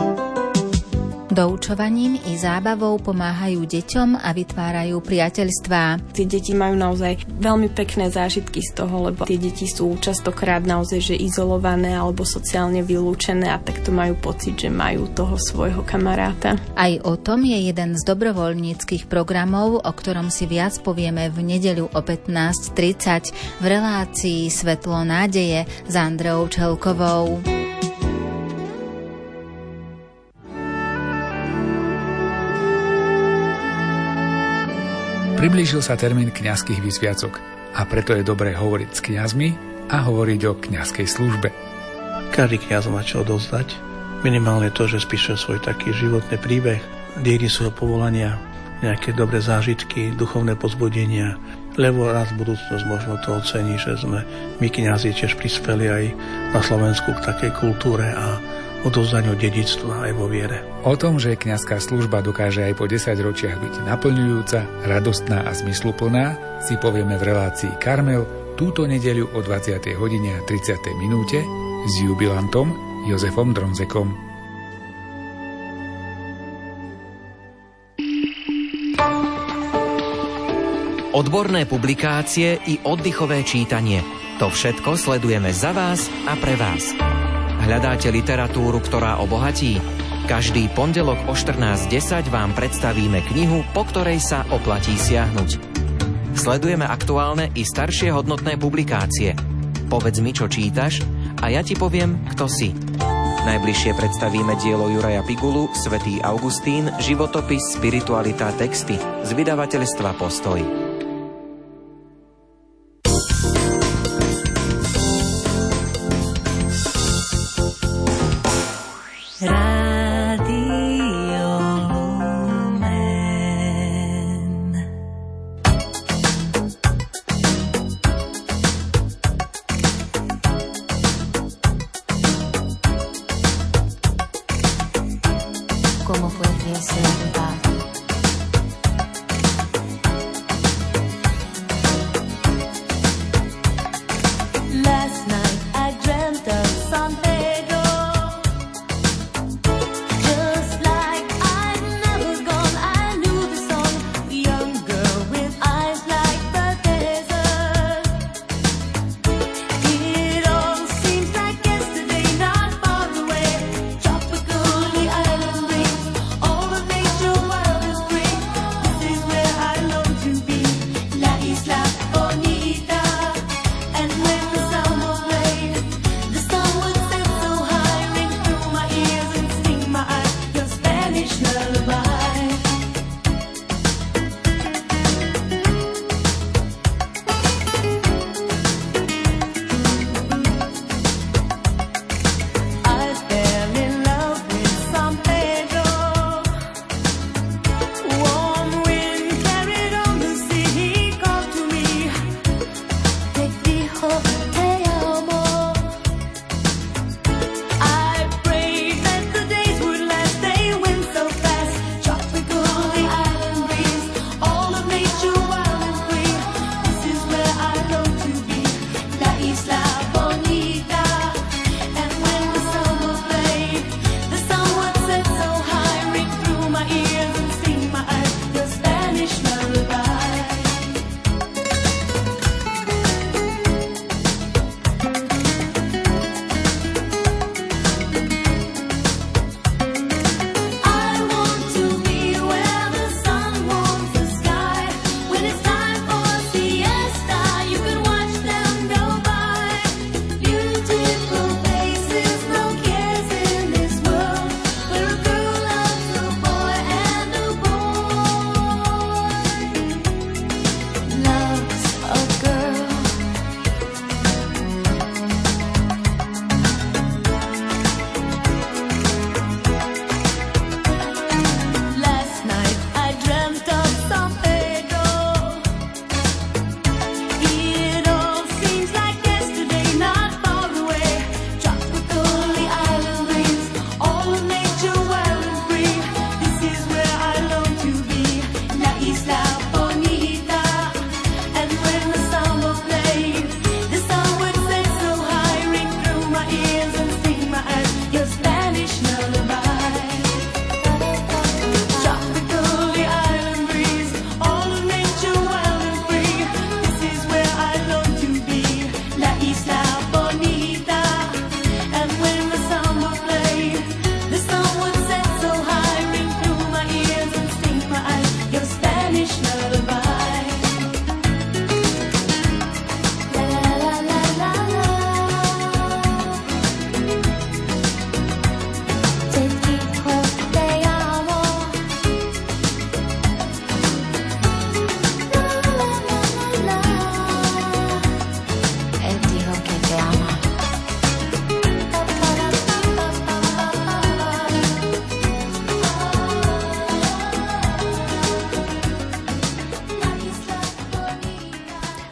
Doučovaním i zábavou pomáhajú deťom a vytvárajú priateľstvá. Tí deti majú naozaj veľmi pekné zážitky z toho, lebo tie deti sú častokrát naozaj že izolované alebo sociálne vylúčené a takto majú pocit, že majú toho svojho kamaráta. Aj o tom je jeden z dobrovoľníckych programov, o ktorom si viac povieme v nedeľu o 15:30 v relácii Svetlo nádeje s Andreou Čelkovou. Priblížil sa termín kňazských vysviacok a preto je dobré hovoriť s kňazmi a hovoriť o kňazskej službe. Každý kňaz má čo odovzdať. Minimálne to, že spíše svoj taký životný príbeh, dejiny svojho povolania, nejaké dobré zážitky, duchovné pozbudenia, lebo raz budúcnosť možno to ocení, že sme my kňazi tiež prispeli aj na Slovensku k takej kultúre a odovzdaniu dedičstva aj vo viere. O tom, že kňazská služba dokáže aj po 10 ročiach byť naplňujúca, radostná a zmysluplná, si povieme v relácii Karmel túto nedeľu o 20. hodine a 30. minúte s jubilantom Jozefom Dronzekom. Odborné publikácie i oddychové čítanie. To všetko sledujeme za vás a pre vás. Hľadáte literatúru, ktorá obohatí? Každý pondelok o 14:10 vám predstavíme knihu, po ktorej sa oplatí siahnuť. Sledujeme aktuálne i staršie hodnotné publikácie. Povedz mi, čo čítaš a ja ti poviem, kto si. Najbližšie predstavíme dielo Juraja Pigulu Svätý Augustín, životopis, spiritualita, texty z vydavateľstva Postoj.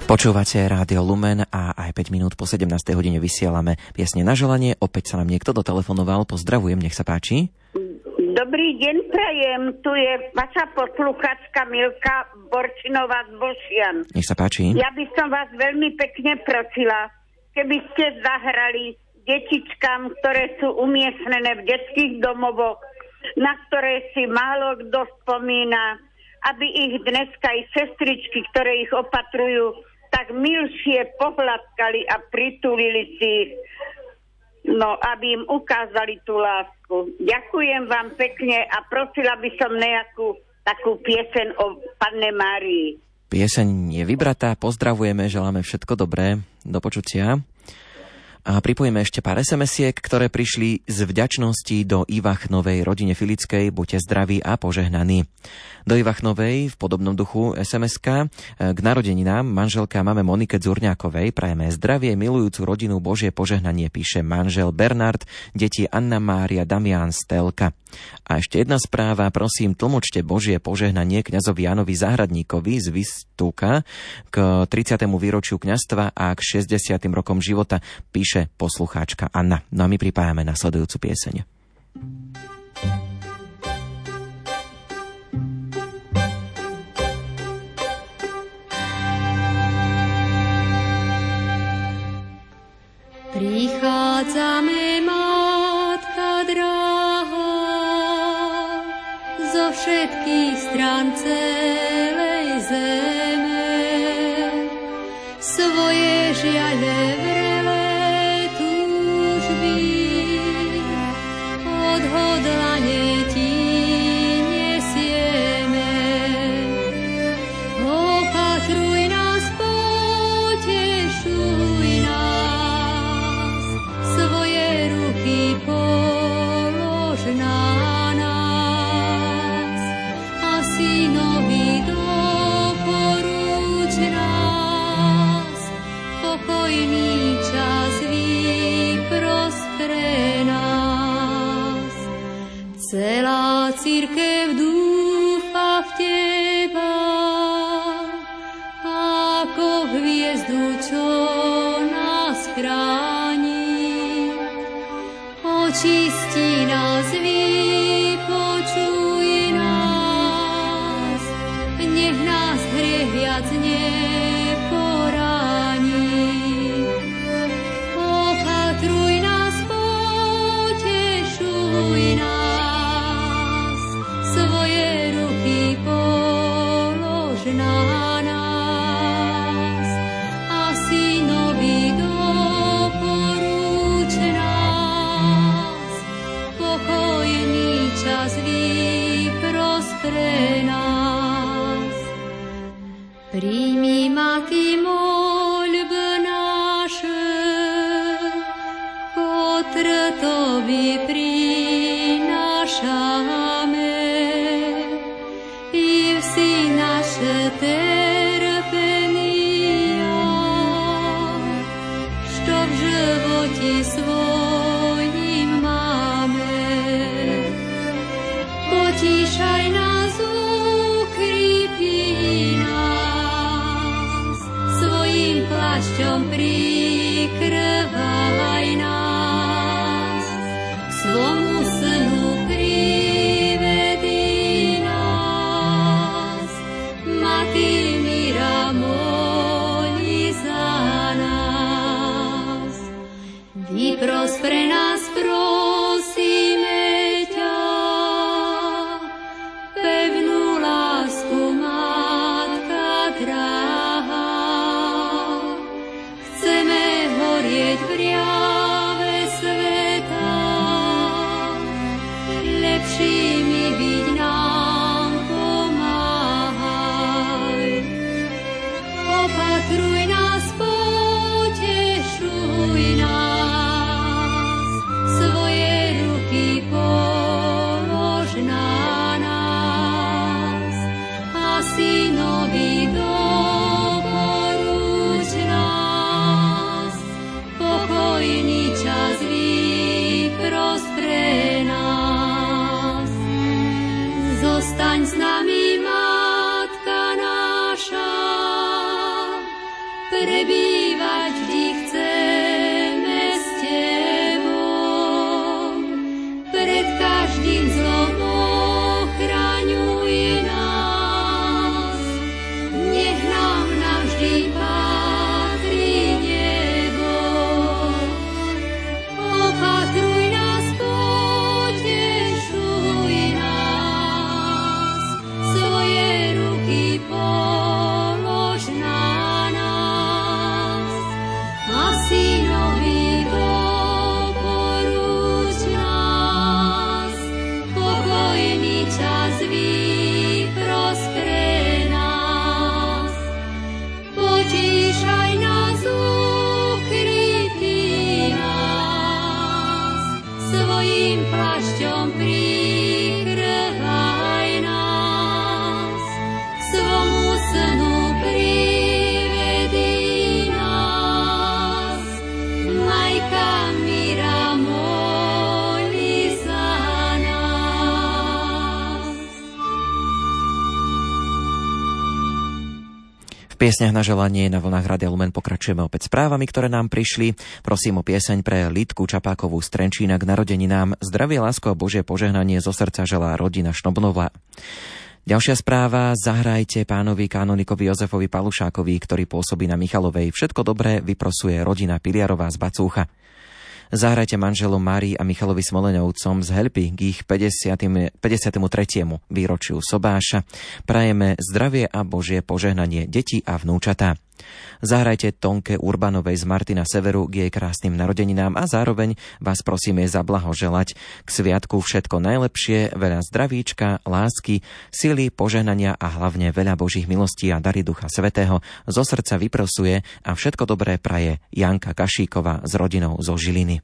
Počúvate Rádio Lumen a aj 5 minút po 17. hodine vysielame piesne na želanie. Opäť sa nám niekto dotelefonoval. Pozdravujem, nech sa páči. Dobrý deň prajem, tu je vaša posluchačka Milka Borčinová z Bošian. Nech sa páči. Ja by som vás veľmi pekne prosila, keby ste zahrali detičkám, ktoré sú umiestnené v detských domovoch, na ktoré si málo kto spomína, aby ich dneska aj sestričky, ktoré ich opatrujú, tak milšie pohľadkali a pritulili si, no, aby im ukázali tú lásku. Ďakujem vám pekne a prosila by som nejakú takú pieseň o Panne Márii. Pieseň je vybratá, pozdravujeme, želáme všetko dobré, do počutia. A pripojíme ešte pár SMS-iek, ktoré prišli z vďačnosti do Ivachnovej rodine Filickej. Buďte zdraví a požehnaní. Do Ivachnovej v podobnom duchu SMS-ka k narodeninám manželka máme Monike Dzurňákovej. Prajeme zdravie, milujúcu rodinu, Božie požehnanie, píše manžel Bernard, deti Anna Mária, Damián, Stelka. A ešte jedna správa, prosím, tlmočte Božie požehnanie kňazovi Jánovi Záhradníkovi z Vystúka k 30. výročiu kňazstva a k 60. rokom života, píše poslucháčka Anna. No a my pripájame nasledujúcu pieseň. Prichádzame, Mátka drahá, zo všetkých strán celej zeme, svoje žiale vrele túžby, odhodlane ti nesieme. Opatruj nás, potešuj nás, svoje ruky polož na nás a synovi doporuč nás, pokojný čas vypros pre nás. Celá cirkev dúfa v teba, ako hviezdu, čo nás chráni. Očisti nás, vypočuj nás, nech nás hriech viac neporáni. Opatruj nás, potešuj nás, svoje ruky polož na nás a synovi doporuč nás, pokojný čas vypros pre nás. Príjmi ma ty moľby naše, kotre tobi prinášame, i vsi naše terpenia, što v živote svojim máme. Potíšaj nás, ukrypí nás, svojim plášťom prikrvaj nás, k svomu synu privedi nás, Mati mira moli za nás. Vypros pre nás, prosíme ťa, pevnú lásku, Mátka drahá. Chceme svojím plášťom prikrývaj nás, k svomu snu privedi nás. Majka míra molí za nás. V piesňach na želanie na vlnách Rádia Lumen pokračujeme opäť správami, ktoré nám prišli. Prosím o pieseň pre Lidku Čapákovú z Trenčína k narodeninám. Zdravie, lásko a Božie požehnanie zo srdca želá rodina Šnobnová. Ďalšia správa. Zahrajte pánovi kanonikovi Jozefovi Palušákovi, ktorý pôsobí na Michalovej. Všetko dobré vyprosuje rodina Piliarová z Bacúcha. Zahrajte manželom Márii a Michalovi Smoleňovcom z Helpy k ich 53. výročiu sobáša. Prajeme zdravie a Božie požehnanie detí a vnúčatá. Zahrajte Tonke Urbanovej z Martina Severu k jej krásnym narodeninám a zároveň vás prosíme zablahoželať k sviatku všetko najlepšie, veľa zdravíčka, lásky, sily, požehnania a hlavne veľa Božích milostí a dary Ducha Svätého zo srdca vyprosuje a všetko dobré praje Janka Kašíková s rodinou zo Žiliny.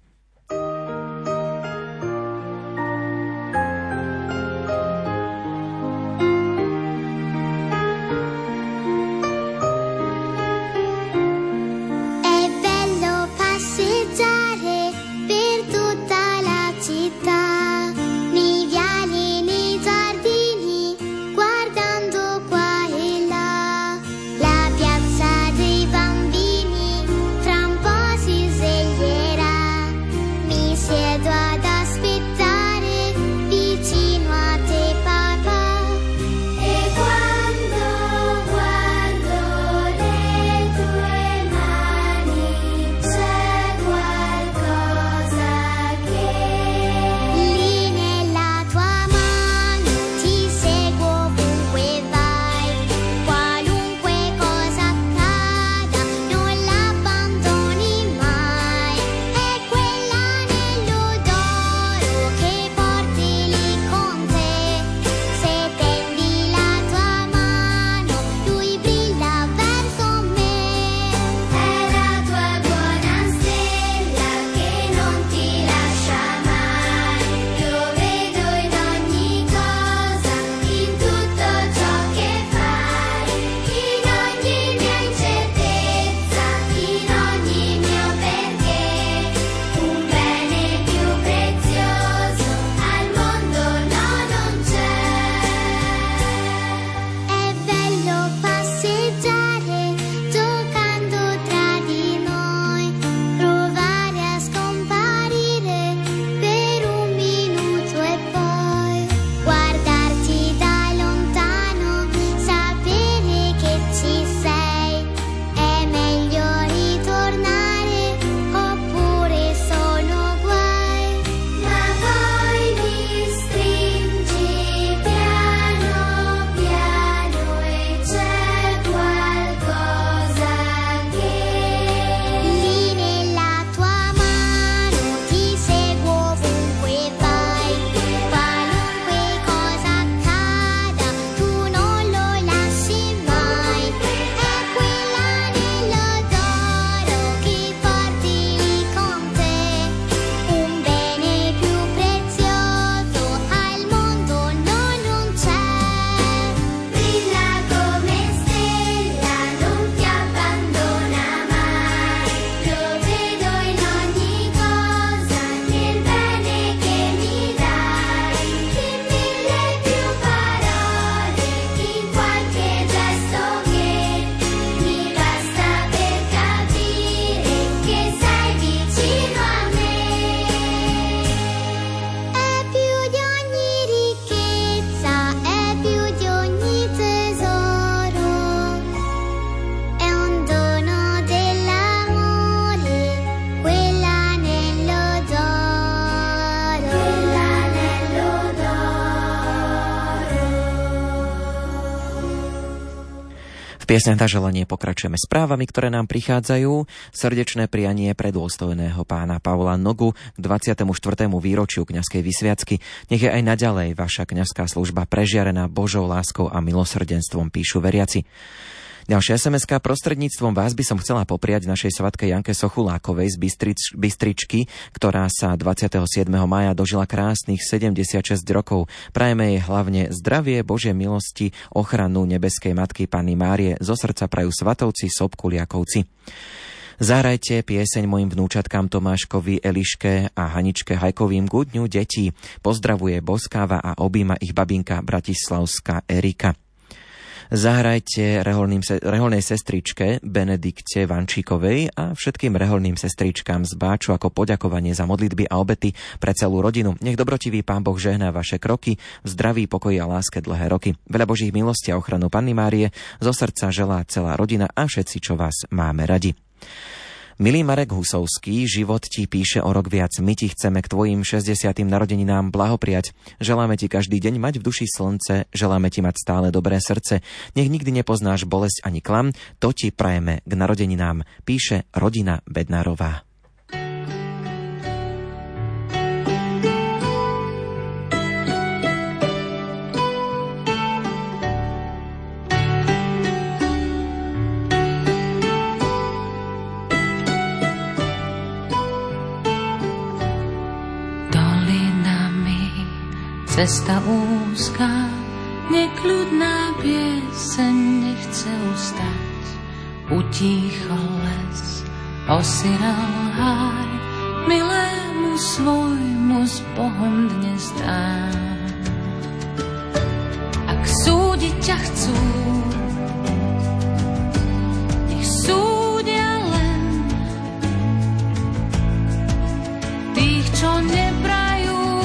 V piesňach na želanie pokračujeme správami, ktoré nám prichádzajú. Srdečné prianie pre dôstojného pána Pavla Nogu k 24. výročiu kňazskej vysviacky. Nech je aj naďalej vaša kňazská služba prežiarená Božou láskou a milosrdenstvom, píšu veriaci. Ďalšia SMS-ka: prostredníctvom vás by som chcela popriať našej svatke Janke Sochulákovej z Bystričky, ktorá sa 27. mája dožila krásnych 76 rokov. Prajeme jej hlavne zdravie, Božie milosti, ochranu nebeskej Matky Panny Márie. Zo srdca prajú Svatovci, Sobkuliakovci. Zahrajte pieseň mojim vnúčatkám Tomáškovi, Eliške a Haničke Hajkovým ku dňu detí. Pozdravuje, boskáva a objíma ich babinka bratislavská Erika. Zahrajte reholnej sestričke Benedikte Vančíkovej a všetkým reholným sestričkám z Báču ako poďakovanie za modlitby a obety pre celú rodinu. Nech dobrotivý Pán Boh žehná vaše kroky, v zdraví, pokoji a láske dlhé roky. Veľa Božích milostí a ochranu Panny Márie zo srdca želá celá rodina a všetci, čo vás máme radi. Milý Marek Husovský, život ti píše o rok viac. My ti chceme k tvojim 60. narodeninám blahopriať. Želáme ti každý deň mať v duši slnce, želáme ti mať stále dobré srdce. Nech nikdy nepoznáš bolesť ani klam, to ti prajeme k narodeninám, píše rodina Bednárová. Cesta úzka, nekľudná pieseň nechce ustať. Utíchol les, osirel háj, milému svojmu s Bohom dnes dám. Ak súdiť ťa chcú, nech súdia len tých, čo neprajú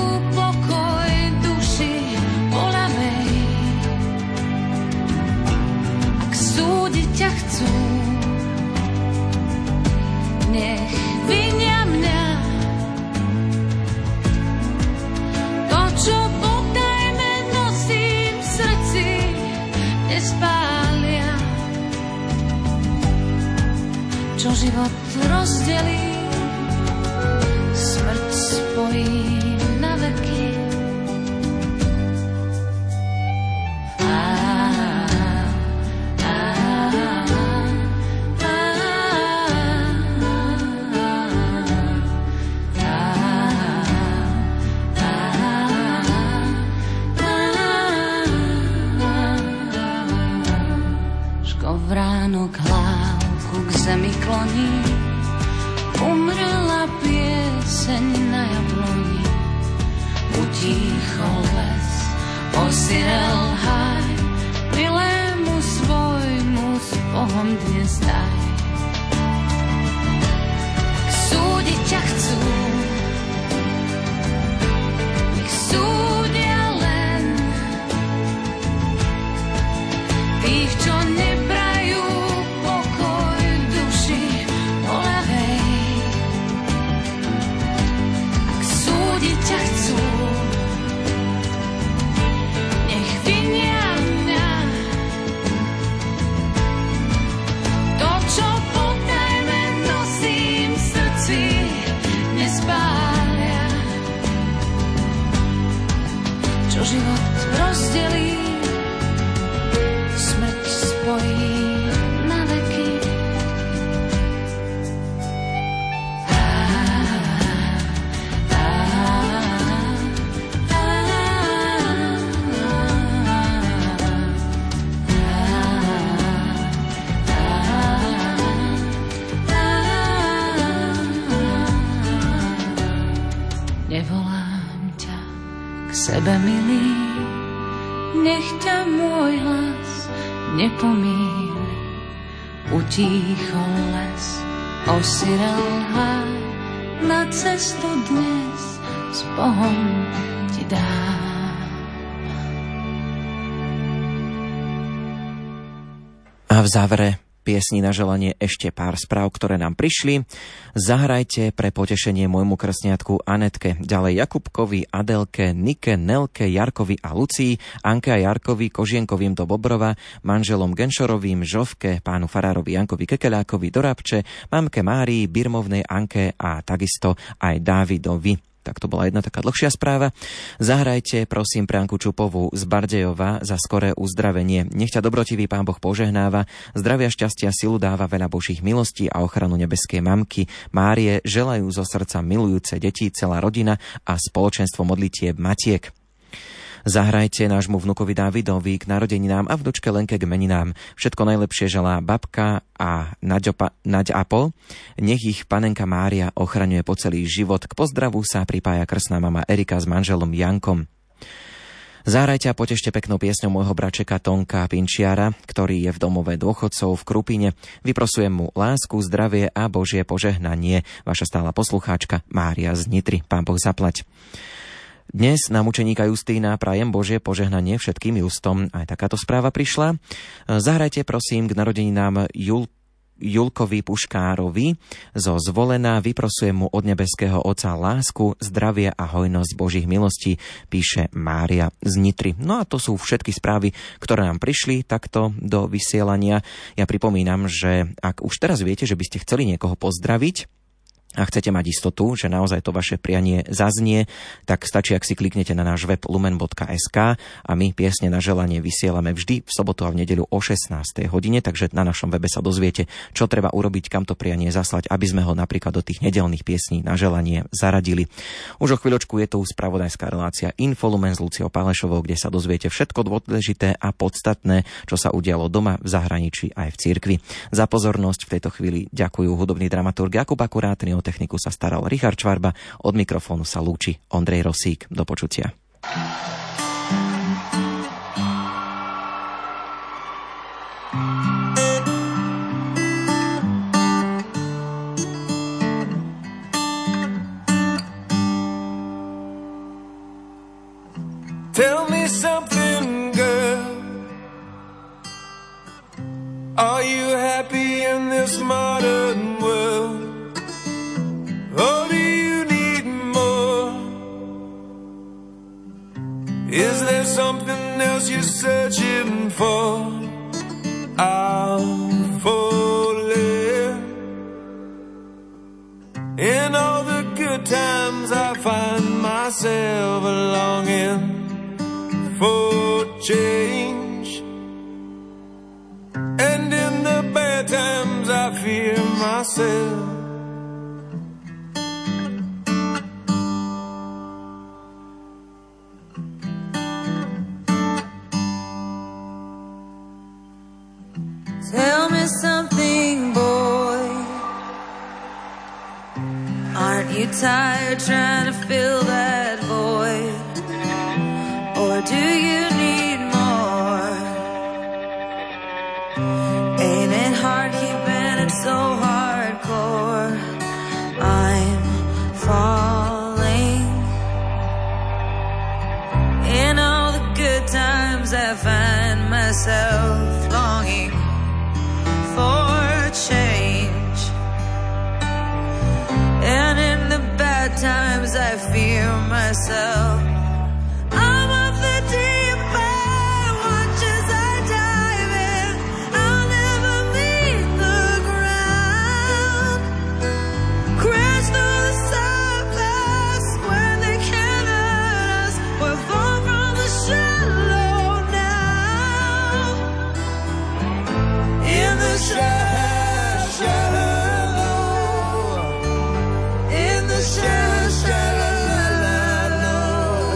ťa chcú, nech vinia mňa. To, čo potajme nosím v srdci, nespália. Čo život rozdelí, smrť spojí na veky. Vránok hlávku k zemi kloní, umrela pieseň na jabloni. Utíchol les, osirel háj, milému svojmu s Bohom dnes daj. Ak súdiť ťa chcú, nech súdia len tých, čo neprajú pokoj duši voľavej. Ak súdiť ťa chcú, nech vinia mňa. To, čo potajme nosím v srdci, nespália. Čo život rozdelí, smrť spojí na veky. Nevolám ťa k sebe, milý, nech ťa môj hlas nepomíli. Utíchol les, osirel háj, na cestu dnes s Bohom ti dám. A v závere piesni na želanie ešte pár správ, ktoré nám prišli. Zahrajte pre potešenie môjmu krsniatku Anetke, ďalej Jakubkovi, Adelke, Nike, Nelke, Jarkovi a Lucii, Anke a Jarkovi Kožienkovým do Bobrova, manželom Genšorovým, Žovke, pánu farárovi Jankovi Kekeľákovi do Rabče, mamke Márii, Birmovnej Anke a takisto aj Dávidovi. Tak to bola jedna taká dlhšia správa. Zahrajte, prosím, pre Anku Čupovú z Bardejova za skoré uzdravenie. Nech ťa dobrotivý Pán Boh požehnáva, zdravia, šťastia, silu dáva, veľa Božích milostí a ochranu nebeskej mamky Márie želajú zo srdca milujúce deti, celá rodina a spoločenstvo modlitieb matiek. Zahrajte nášmu vnukovi Dávidovi k narodeninám a vnučke Lenke k meninám. Všetko najlepšie želá babka a Naď Apol. Nech ich panenka Mária ochraňuje po celý život. K pozdravu sa pripája krstná mama Erika s manželom Jankom. Zahrajte a potešte peknou piesňou môjho bračeka Tonka Pinčiara, ktorý je v domove dôchodcov v Krupine. Vyprosujem mu lásku, zdravie a Božie požehnanie. Vaša stála poslucháčka Mária z Nitry. Pán Boh zaplať. Dnes na mučeníka Justína prajem Božie požehnanie všetkým Justom. Aj takáto správa prišla. Zahrajte prosím k narodeninám Julkovi Puškárovi zo Zvolená. Vyprosujem mu od nebeského Otca lásku, zdravie a hojnosť Božích milostí, píše Mária z Nitry. No a to sú všetky správy, ktoré nám prišli takto do vysielania. Ja pripomínam, že ak už teraz viete, že by ste chceli niekoho pozdraviť, a chcete mať istotu, že naozaj to vaše prianie zaznie, tak stačí, ak si kliknete na náš web lumen.sk a my piesne na želanie vysielame vždy v sobotu a v nedeľu o 16. hodine, takže na našom webe sa dozviete, čo treba urobiť, kam to prianie zaslať, aby sme ho napríklad do tých nedeľných piesní na želanie zaradili. Už o chvíľočku je tu spravodajská relácia Infolumen s Luciou Pálešovou, kde sa dozviete všetko dôležité a podstatné, čo sa udialo doma, v zahraničí aj v cirkvi. Za pozornosť v tejto chvíli ďakujú hudobný dramaturg Jakub Akurátny. Techniku sa staral Richard Čvarba, od mikrofónu sa lúči Ondrej Rosík. Do počutia. Tell me something, girl. Are you happy in this modern world? Or do you need more? Is there something else you're searching for? I'm falling. In all the good times I find myself longing for change, and in the bad times I fear myself. Tell me something, boy. Aren't you tired trying to fill that void? Or do you need more? Ain't it hard keeping it so hardcore? I'm falling. In all the good times I find myself longing for change, and in the bad times I fear myself. I'm of the deep end, watch as I dive in. I'll never meet the ground. Crash through the surface where they can't hurt us. We're far from the shallow now. In the shallow, in the shallow.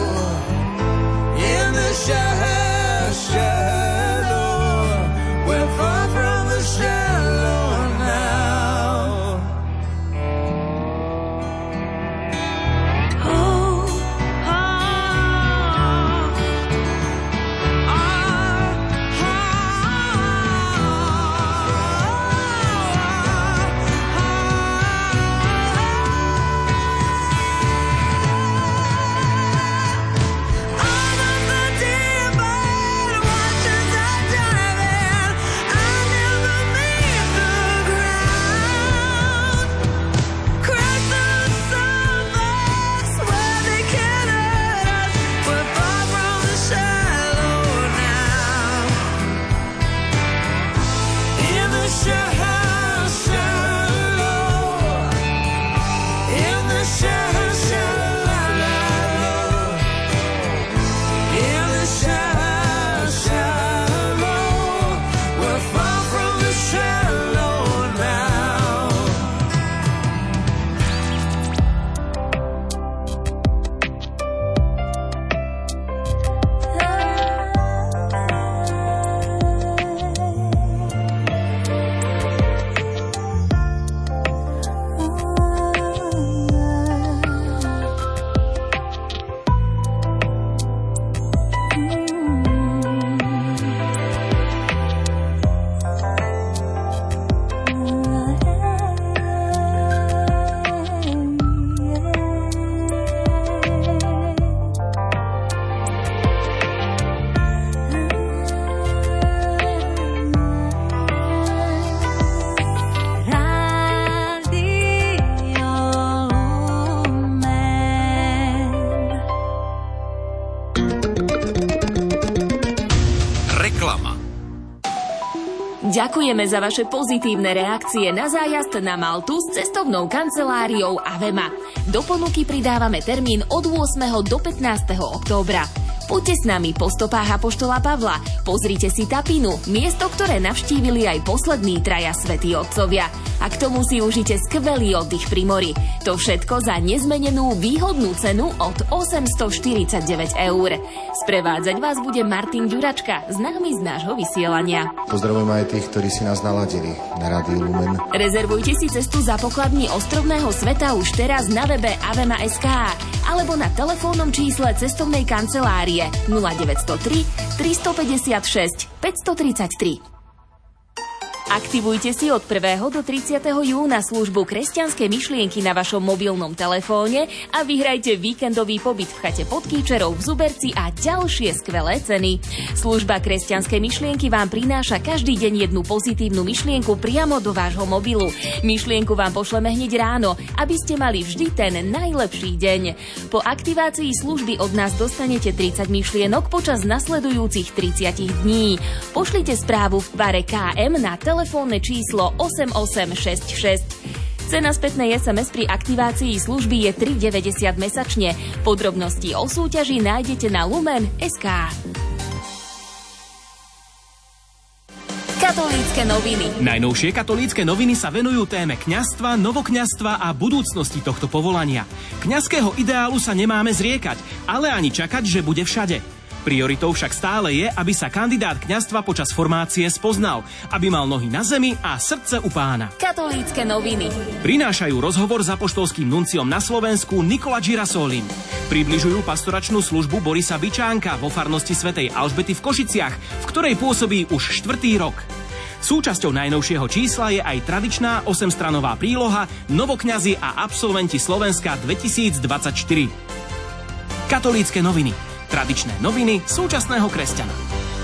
Ďakujeme za vaše pozitívne reakcie na zájazd na Maltu s cestovnou kanceláriou Avema. Do ponuky pridávame termín od 8. do 15. októbra. Poďte s nami po stopách apoštola Pavla, pozrite si Tapinu, miesto, ktoré navštívili aj poslední traja svätí otcovia. A k tomu si užite skvelý oddych pri mori. To všetko za nezmenenú výhodnú cenu od 849 €. Sprevádzať vás bude Martin Ďuračka, známy z nášho vysielania. Pozdravujem aj tých, ktorí si nás naladili na Rádiu Lumen. Rezervujte si cestu za pokladní ostrovného sveta už teraz na webe avema.sk alebo na telefónnom čísle cestovnej kancelárie 0903 356 533. Aktivujte si od 1. do 30. júna službu Kresťanské myšlienky na vašom mobilnom telefóne a vyhrajte víkendový pobyt v chate Podkýčerov v Zuberci a ďalšie skvelé ceny. Služba Kresťanské myšlienky vám prináša každý deň jednu pozitívnu myšlienku priamo do vášho mobilu. Myšlienku vám pošleme hneď ráno, aby ste mali vždy ten najlepší deň. Po aktivácii služby od nás dostanete 30 myšlienok počas nasledujúcich 30 dní. Pošlite správu v tvare KM na telefónne číslo 8866. Cena spätnej SMS pri aktivácii služby je 3,90 mesačne. Podrobnosti o súťaži nájdete na lumen.sk. Katolícke noviny. Najnovšie katolícke noviny sa venujú téme kňazstva, novokňazstva a budúcnosti tohto povolania. Kňazského ideálu sa nemáme zriekať, ale ani čakať, že bude všade. Prioritou však stále je, aby sa kandidát kňazstva počas formácie spoznal, aby mal nohy na zemi a srdce u Pána. Katolícke noviny prinášajú rozhovor s apoštolským nunciom na Slovensku Nikola Girasólin. Približujú pastoračnú službu Borisa Bičánka vo farnosti svätej Alžbety v Košiciach, v ktorej pôsobí už 4. rok. Súčasťou najnovšieho čísla je aj tradičná 8-stranová príloha Novokňazi a absolventi Slovenska 2024. Katolícke noviny. Tradičné noviny súčasného kresťana.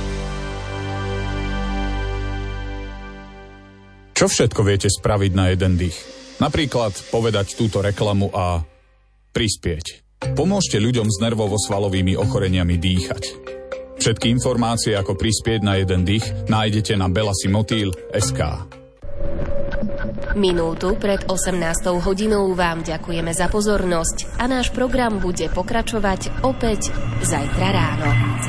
Čo všetko viete spraviť na jeden dých? Napríklad povedať túto reklamu a prispieť. Pomôžte ľuďom s nervovo-svalovými ochoreniami dýchať. Všetky informácie, ako prispieť na jeden dých, nájdete na belasimotil.sk. Minútu pred 18. hodinou vám ďakujeme za pozornosť a náš program bude pokračovať opäť zajtra ráno.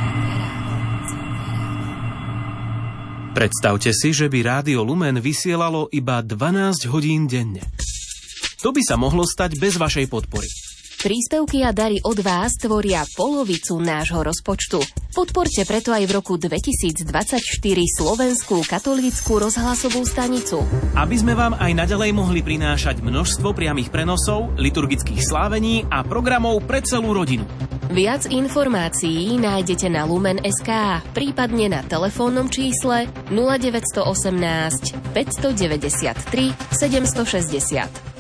Predstavte si, že by Rádio Lumen vysielalo iba 12 hodín denne. To by sa mohlo stať bez vašej podpory. Príspevky a dary od vás tvoria polovicu nášho rozpočtu. Podporte preto aj v roku 2024 Slovenskú katolícku rozhlasovú stanicu. Aby sme vám aj naďalej mohli prinášať množstvo priamych prenosov, liturgických slávení a programov pre celú rodinu. Viac informácií nájdete na lumen.sk, prípadne na telefónnom čísle 0918 593 760.